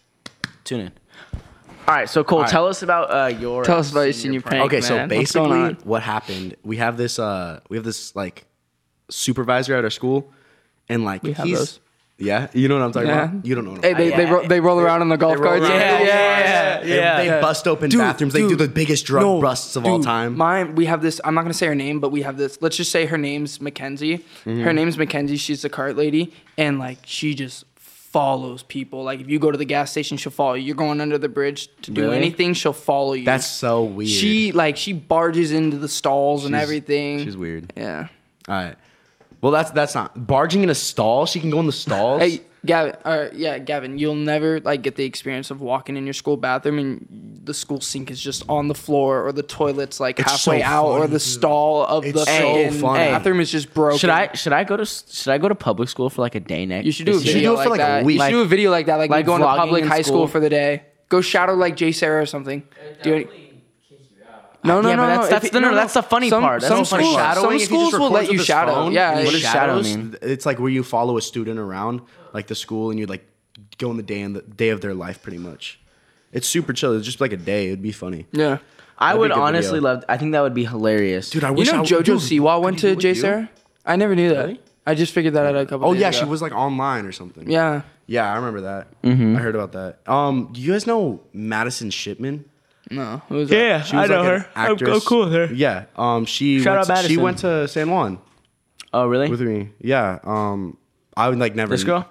Tune in. All right, so Cole, All right. tell us about uh, your Tell us about your senior prank. Okay, so man. What's going basically, on? what happened? We have this. Uh, we have this like supervisor at our school, and like We have he's those. yeah. You know what I'm talking Yeah. about? You don't know. What Hey, I'm they talking they, ro- they roll around on the golf They roll carts. around. Yeah, yeah, They, yeah. they bust open Dude, bathrooms. They do dude. the biggest drug No, busts of all dude, time. Mine, we have this. I'm not gonna say her name, but we have this. Let's just say her name's Mackenzie. Mm-hmm. Her name's Mackenzie. She's the cart lady, and like she just follows people. Like if you go to the gas station, she'll follow you. You're going under the bridge to do Really? anything, she'll follow you. That's so weird. she like she barges into the stalls and She's- everything. She's weird. Yeah. All right. Well, that's that's not barging in a stall. She can go in the stalls. Hey, Gavin. Uh, yeah, Gavin. You'll never like get the experience of walking in your school bathroom and the school sink is just on the floor, or the toilet's like It's halfway so out, or funny, the dude. stall of It's the so fucking funny. bathroom is just broken. Should I should I go to should I go to public school for like a day next? You should do a this should video do it for, like, like, a that. week. You should do a video like that, like, like you go into vlogging public in high school school. for the day. Go shadow like Jay Sarah or something. Do you, Definitely kick you out. no, no, Yeah, no, but that's- no. that's If- the- no, that's the funny some, part. That's Some the funny schools, part. some Shadowing, if he schools just will let records you with his shadow. phone Yeah, and he What is shadows, shadow mean? It's like where you follow a student around, like the school, and you like go in the day in the day of their life, pretty much. It's super chill. It's just like a day. It'd be funny. yeah. I That'd would be a good honestly video. love. I think that would be hilarious. Dude, I You wish know I JoJo dude, Siwa went could he to do Jay it, you? Sarah? I never knew that. Really? I just figured that out a couple. Oh days yeah, ago. she was like online or something. Yeah. Yeah, I remember that. Mm-hmm. I heard about that. Um, do you guys know Madison Shipman? No. Who was Yeah, She was I know like an her. I'm- I'm actress. cool with her. Yeah. Um, she Shout went out to, she Madison. went to San Juan Oh really? with me. Yeah. Um, I would like never. This girl?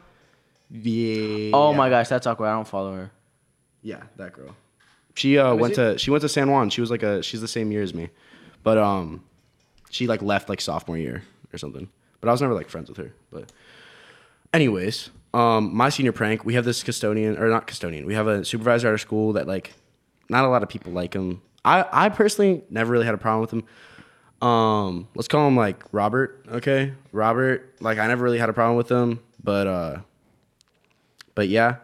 Yeah. Oh my gosh, that's awkward. I don't follow her. Yeah, that girl. She uh went to she went to San Juan. She was like a she's the same year as me, but um, she like left like sophomore year or something. But I was never like friends with her. But anyways, um, my senior prank. We have this custodian or not custodian. We have a supervisor at our school that like not a lot of people like him. I I personally never really had a problem with him. Um, let's call him like Robert. Okay, Robert. Like I never really had a problem with him, but uh, but yeah.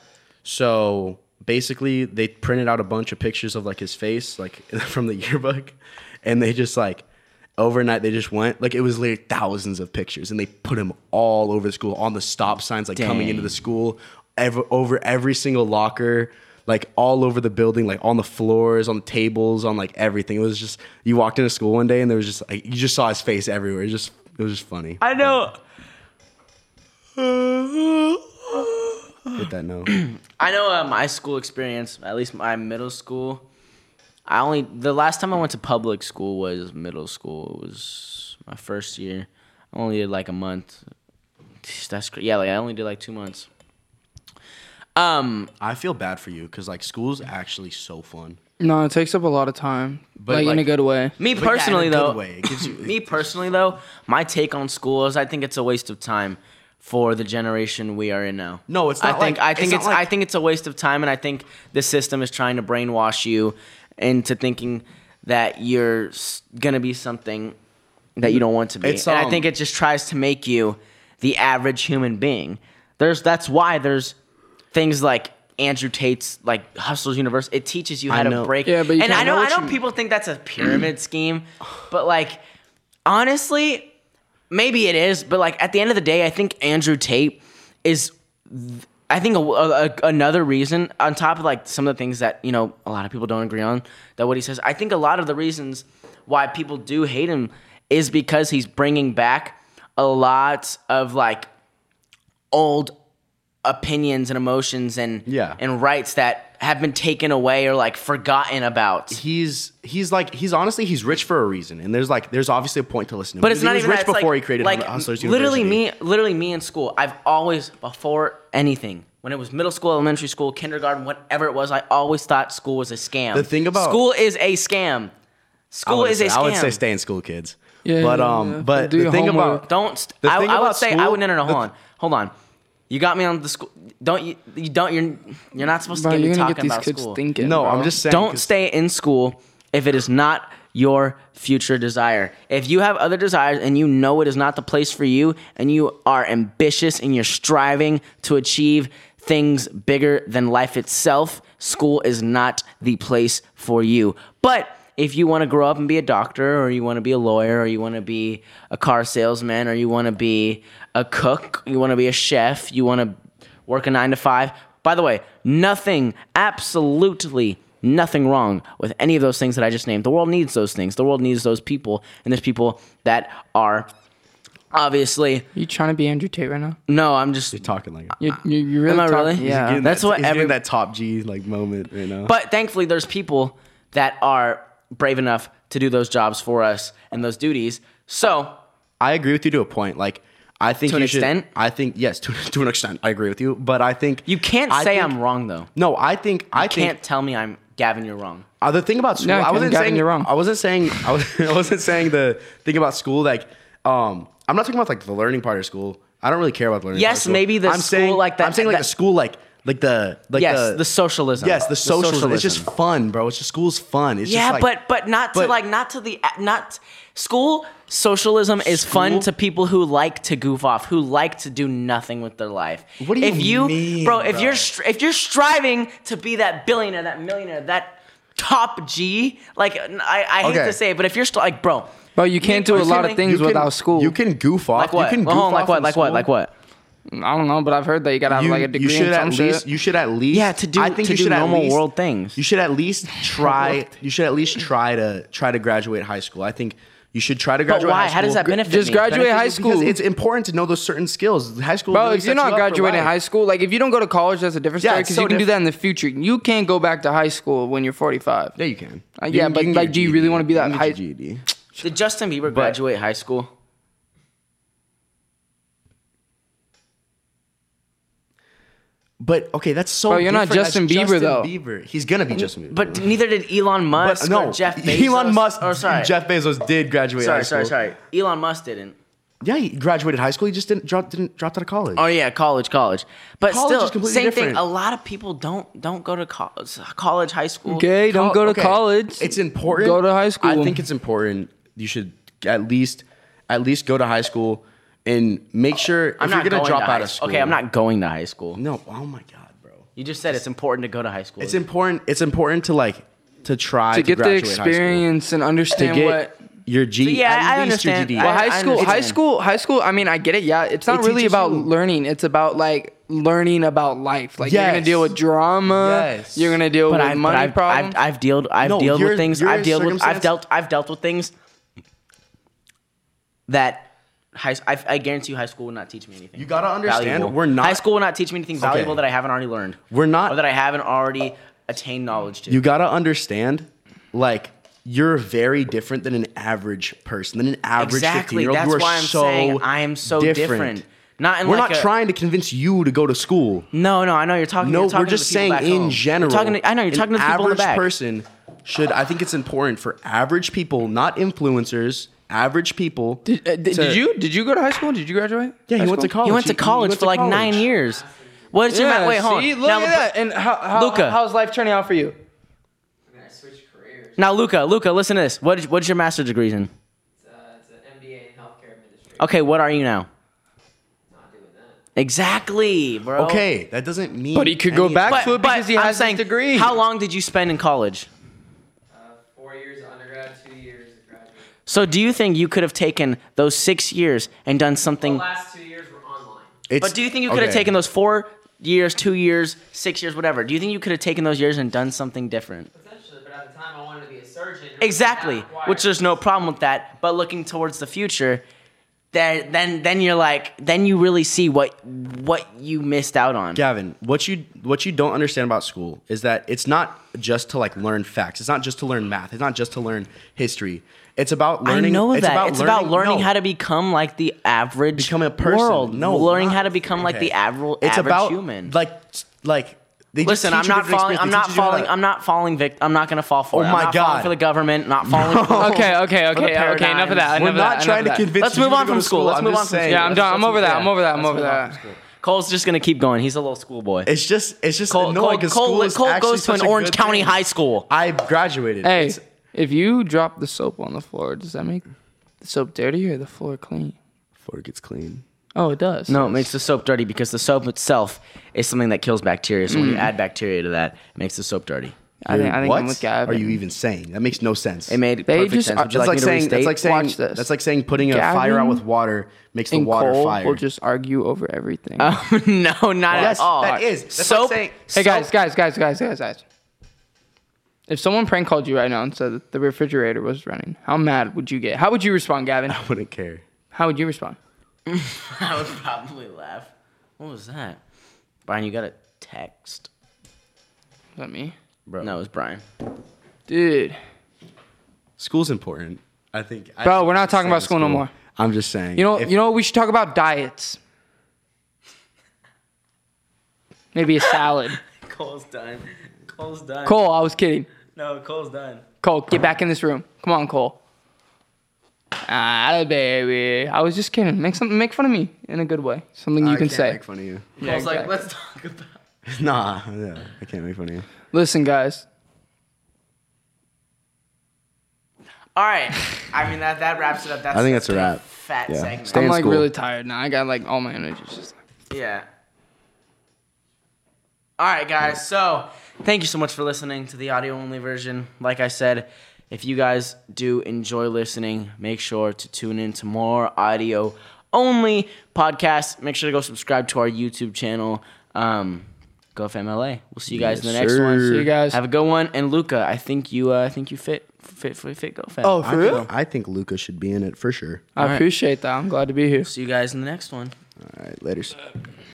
So basically, they printed out a bunch of pictures of like his face, like from the yearbook, and they just like overnight they just went like it was literally thousands of pictures, and they put him all over the school on the stop signs, like coming into Dang. the school, ever, over every single locker, like all over the building, like on the floors, on the tables, on like everything. It was just you walked into school one day and there was just like you just saw his face everywhere. It just it was just funny. I know. Hit that note. I know uh, my school experience, at least my middle school. I only the last time I went to public school was middle school. It was my first year. I only did like a month. That's cra- yeah, like I only did like two months. Um, I feel bad for you because like school's actually so fun. No, it takes up a lot of time, But, like, in like- a good way. me But yeah, in a personally good though, way. It gives you- me personally though, my take on school is I think it's a waste of time for the generation we are in now. No, it's not I think like- I think it's it's, not like- I think it's a waste of time, and I think the system is trying to brainwash you into thinking that you're s- gonna be something that you don't want to be. It's, and I um, think it just tries to make you the average human being. There's that's why there's things like Andrew Tate's like Hustlers Universe. It teaches you how I to know. break. Yeah, but you and can't I know know I what know you- people think that's a pyramid scheme, but like honestly, maybe it is. But like at the end of the day, I think Andrew Tate is. th- I think a, a, a- another reason, on top of like some of the things that you know a lot of people don't agree on, that what he says. I think a lot of the reasons why people do hate him is because he's bringing back a lot of like old opinions and emotions and Yeah. and rights that have been taken away or like forgotten about. He's he's like he's honestly he's rich for a reason, and there's like there's obviously a point to listen to him. But it's he not was even rich that, it's before like, he created like Hustlers literally University. me, literally me in school. I've always before anything. When it was middle school, elementary school, kindergarten, whatever it was, I always thought school was a scam. The thing about- school is a scam. I School would is a say, scam. I would say stay in school, kids. Yeah, but yeah, um, yeah. but Do the your thing homework. about Don't. St- The I, thing I would about say. I school- would. No, no, no. the Hold th- on. Hold on. You got me on the school. Don't you? You don't. You're. You're not supposed Bro, to get you're me gonna talking get these about kids school. thinking. no, bro. I'm just saying. Don't 'cause- stay in school if it is not your future desire. If you have other desires and you know it is not the place for you, and you are ambitious and you're striving to achieve things bigger than life itself, school is not the place for you. But if you want to grow up and be a doctor, or you want to be a lawyer, or you want to be a car salesman, or you want to be a cook, you want to be a chef, you want to work a nine to five. By the way, nothing, absolutely nothing wrong with any of those things that I just named. The world needs those things. The world needs those people, and there's people that are obviously. You trying to be Andrew Tate right now? No, I'm just. You're talking like You you, you really Am I talk- really? Yeah. Getting That's that, what he's every- getting that top G like moment right now. But thankfully, there's people that are brave enough to do those jobs for us and those duties. So I agree with you to a point. Like I think To an you should, extent? I think yes, to, to an extent, I agree with you. But I think you can't I say think- I'm wrong, though. No, I think I You think can't tell me I'm Gavin. You're wrong. Uh, the thing about school, No, I wasn't Gavin, saying you're wrong. I wasn't saying I, was, I wasn't saying the thing about school. Like, um, I'm not talking about like the learning part of school. I don't really care about the learning. Yes, part of school. maybe the I'm school saying, like that- I'm saying like that- the school, like like the like Yes, the, the socialism. Yes, the The socialism. It's socialism. just fun, bro. It's just school's fun. It's Yeah, just like, but but not to but- like not to the not school socialism is fun School? to people who like to goof off, who like to do nothing with their life. What do you if you, mean, bro? If bro? you're str- if you're striving to be that billionaire, that millionaire, that top G, like I, I hate Okay. to say it, but if you're still like, bro, Bro, you can't do a you lot can- of things you can, without school. You can goof off. like what? You can Well, goof hold on, like off what? in Like what? school. Like what? I don't know, but I've heard that you gotta have You, like a you degree should in at some least shit. you should at least Yeah, to do I think to you do should at normal least, world things. You should at least try. You should at least try to try to graduate high school. I think you should try to But graduate. why? High How does school. that benefit Just me? graduate Benefit high you because school. It's important to know those certain skills. High school, Bro, really if you're sets you not up for graduating life. high school, like if you don't go to college, that's a different Yeah, story. it's Because so you can do different. that in the future. You can't go back to high school when you're forty-five. Yeah, you can. Uh, You yeah, can- but, you can get like, do you your really G E D. wanna be that You can high- get your G E D. Did Justin Bieber graduate high school? But okay, that's so. Bro, you're not different. Justin That's Bieber, Justin though. Bieber. He's gonna be Justin Bieber. But neither did Elon Musk But no, or Jeff Bezos. Elon Musk. Or sorry, Jeff Bezos did graduate sorry, high school. sorry, sorry. Elon Musk didn't. Yeah, he graduated high school. He just didn't drop. Didn't drop out of college. Oh yeah, college, college. But College is still, completely same different. thing. A lot of people don't don't go to college, college, high school. Okay, don't go to Okay, college. It's important. Go to high school. I think it's important. You should at least at least go to high school and make sure I'm if not you're gonna going drop to high out of school. Okay, I'm not going to high school. No. Oh my god, bro. You just said it's important to go to high school. It's important. It's important to like to try to to, get the graduate high school. experience and to understand get what. your G. So, yeah, at I least your understand. G D. I- Well, high school, high understand. school, high school. I mean, I get it. Yeah, it's not It really teaches about you- learning. It's about like learning about life. Like you're gonna Yes. deal with drama. Yes. You're gonna deal but with I've, but money I've, problems. I've, I've dealt I've No, dealt your- with things. your I've dealt with I've circumstance- dealt I've dealt with things that high. I, I guarantee you, high school will not teach me anything. You gotta understand, valuable. we're not- high school will not teach me anything valuable Okay. that I haven't already learned. We're not- or that I haven't already attained knowledge to. You gotta understand, like you're very different than an average person, than an average exactly. fifteen year old. That's You are why I'm so saying I am so different. Not in We're like not a, trying to convince you to go to school. No, no, I know you're talking. No, you're talking we're to the just people saying back in home. general. You're talking to, I know you're talking to an the people in the average back. person should. I think it's important for average people, not influencers. Average people. did, uh, did, to- did you did you go to high school? Did you graduate? Yeah, he High went to school? college. He went to college went for to like college. nine years. What is your Yeah, ma- wait? Hold see, on. look Now, at that. And how, how, Luca. how's life turning out for you? I mean, I switched careers. Now, Luca, Luca, listen to this. What is, what's your master's degree in? It's, uh, it's an M B A in healthcare administration. Okay, what are you now? Not doing that. Exactly, bro. Okay, that doesn't mean. But he could go anything. back but, to it but because he I'm has saying, his degree. how long did you spend in college? Uh, four years of undergrad, two years of graduate. So, do you think you could have taken those six years and done The something? last two years were online. It's- But do you think you could have okay. taken those four years, two years, six years, whatever? Do you think you could have taken those years and done something different? Potentially, but at the time I wanted to be a surgeon. It was Exactly, not required. which there's no problem with that. But looking towards the future, there, then then you're like, then you really see what what you missed out on. Gavin, what you what you don't understand about school is that it's not just to like learn facts. It's not just to learn math. It's not just to learn history. It's about learning. I know it's that. About it's learning, about learning no, how to become like the average become a person. world. No, learning not- how to become like okay. the average It's average about human. like like. They just Listen, teach I'm you not different falling. experience. I'm They not teach you how falling. to- I'm not falling victim. I'm not gonna fall for Oh it. I'm my not falling God. for the government. Not falling. For Okay, okay, for the okay, okay. Enough of that. paradigms. Enough We're of not that, trying enough to of that. convince Let's you move to on go from to school. Let's I'm move just on from saying. Yeah, I'm done. I'm over that. I'm over that. I'm Let's over move on that. from school. Cole's just gonna keep going. He's a little schoolboy. It's just it's just Cole, annoying Cole, 'cause Cole, school is Cole actually goes to an such a Orange good County thing. high school. I graduated. Hey, It's- if you drop the soap on the floor, does that make the soap dirty or the floor clean? before it gets clean. Oh, it does. No, it makes the soap dirty because the soap itself is something that kills bacteria. So when you add bacteria to that, it makes the soap dirty. I think, I think what I'm with Gavin. are you even saying? That makes no sense. It made They perfect just sense. are- Would you That's like, like me to saying restate? that's like saying Watch this. that's like saying putting a fire out Gavin with water makes the and water Cole fire. will just argue over everything. Oh, no, not Yes, at all. that is. That's soap. like saying, hey guys, soap- guys, guys, guys, guys, guys. If someone prank called you right now and said that the refrigerator was running, how mad would you get? How would you respond, Gavin? I wouldn't care. How would you respond? I would probably laugh. What was that? Brian, you got a text. Is that me? Bro. No, it was Brian. Dude. School's important. I think. I Bro, think we're not it's talking saying about school no more. I'm just saying. You know, if- you know, we should talk about diets. Maybe a salad. Cole's done. Cole's done. Cole, I was kidding. No, Cole's done. Cole, get back in this room. Come on, Cole. Ah, baby. I was just kidding. Make something. Make fun of me in a good way. Something you I can can't say. Make fun of you. Yeah, Cole's like, exactly. let's talk about. Nah, yeah, I can't make fun of you. Listen, guys. All right. I mean that that wraps it up. That's, I think that's a been wrap. Fat Yeah. segment. Stay I'm in like school. really tired now. I got like all my energy. Just Yeah. All right, guys. So, thank you so much for listening to the audio only version. Like I said, if you guys do enjoy listening, make sure to tune in to more audio only podcasts. Make sure to go subscribe to our YouTube channel. Um, GoFamLA. We'll see you guys in the Yes, next one. sir. see you guys. Have a good one. And Luca, I think you, uh, I think you fit, fit, fit, fit GoFam. Oh, I for real? think, I think Luca should be in it for sure. I All right. appreciate that. I'm glad to be here. See you guys in the next one. All right, later.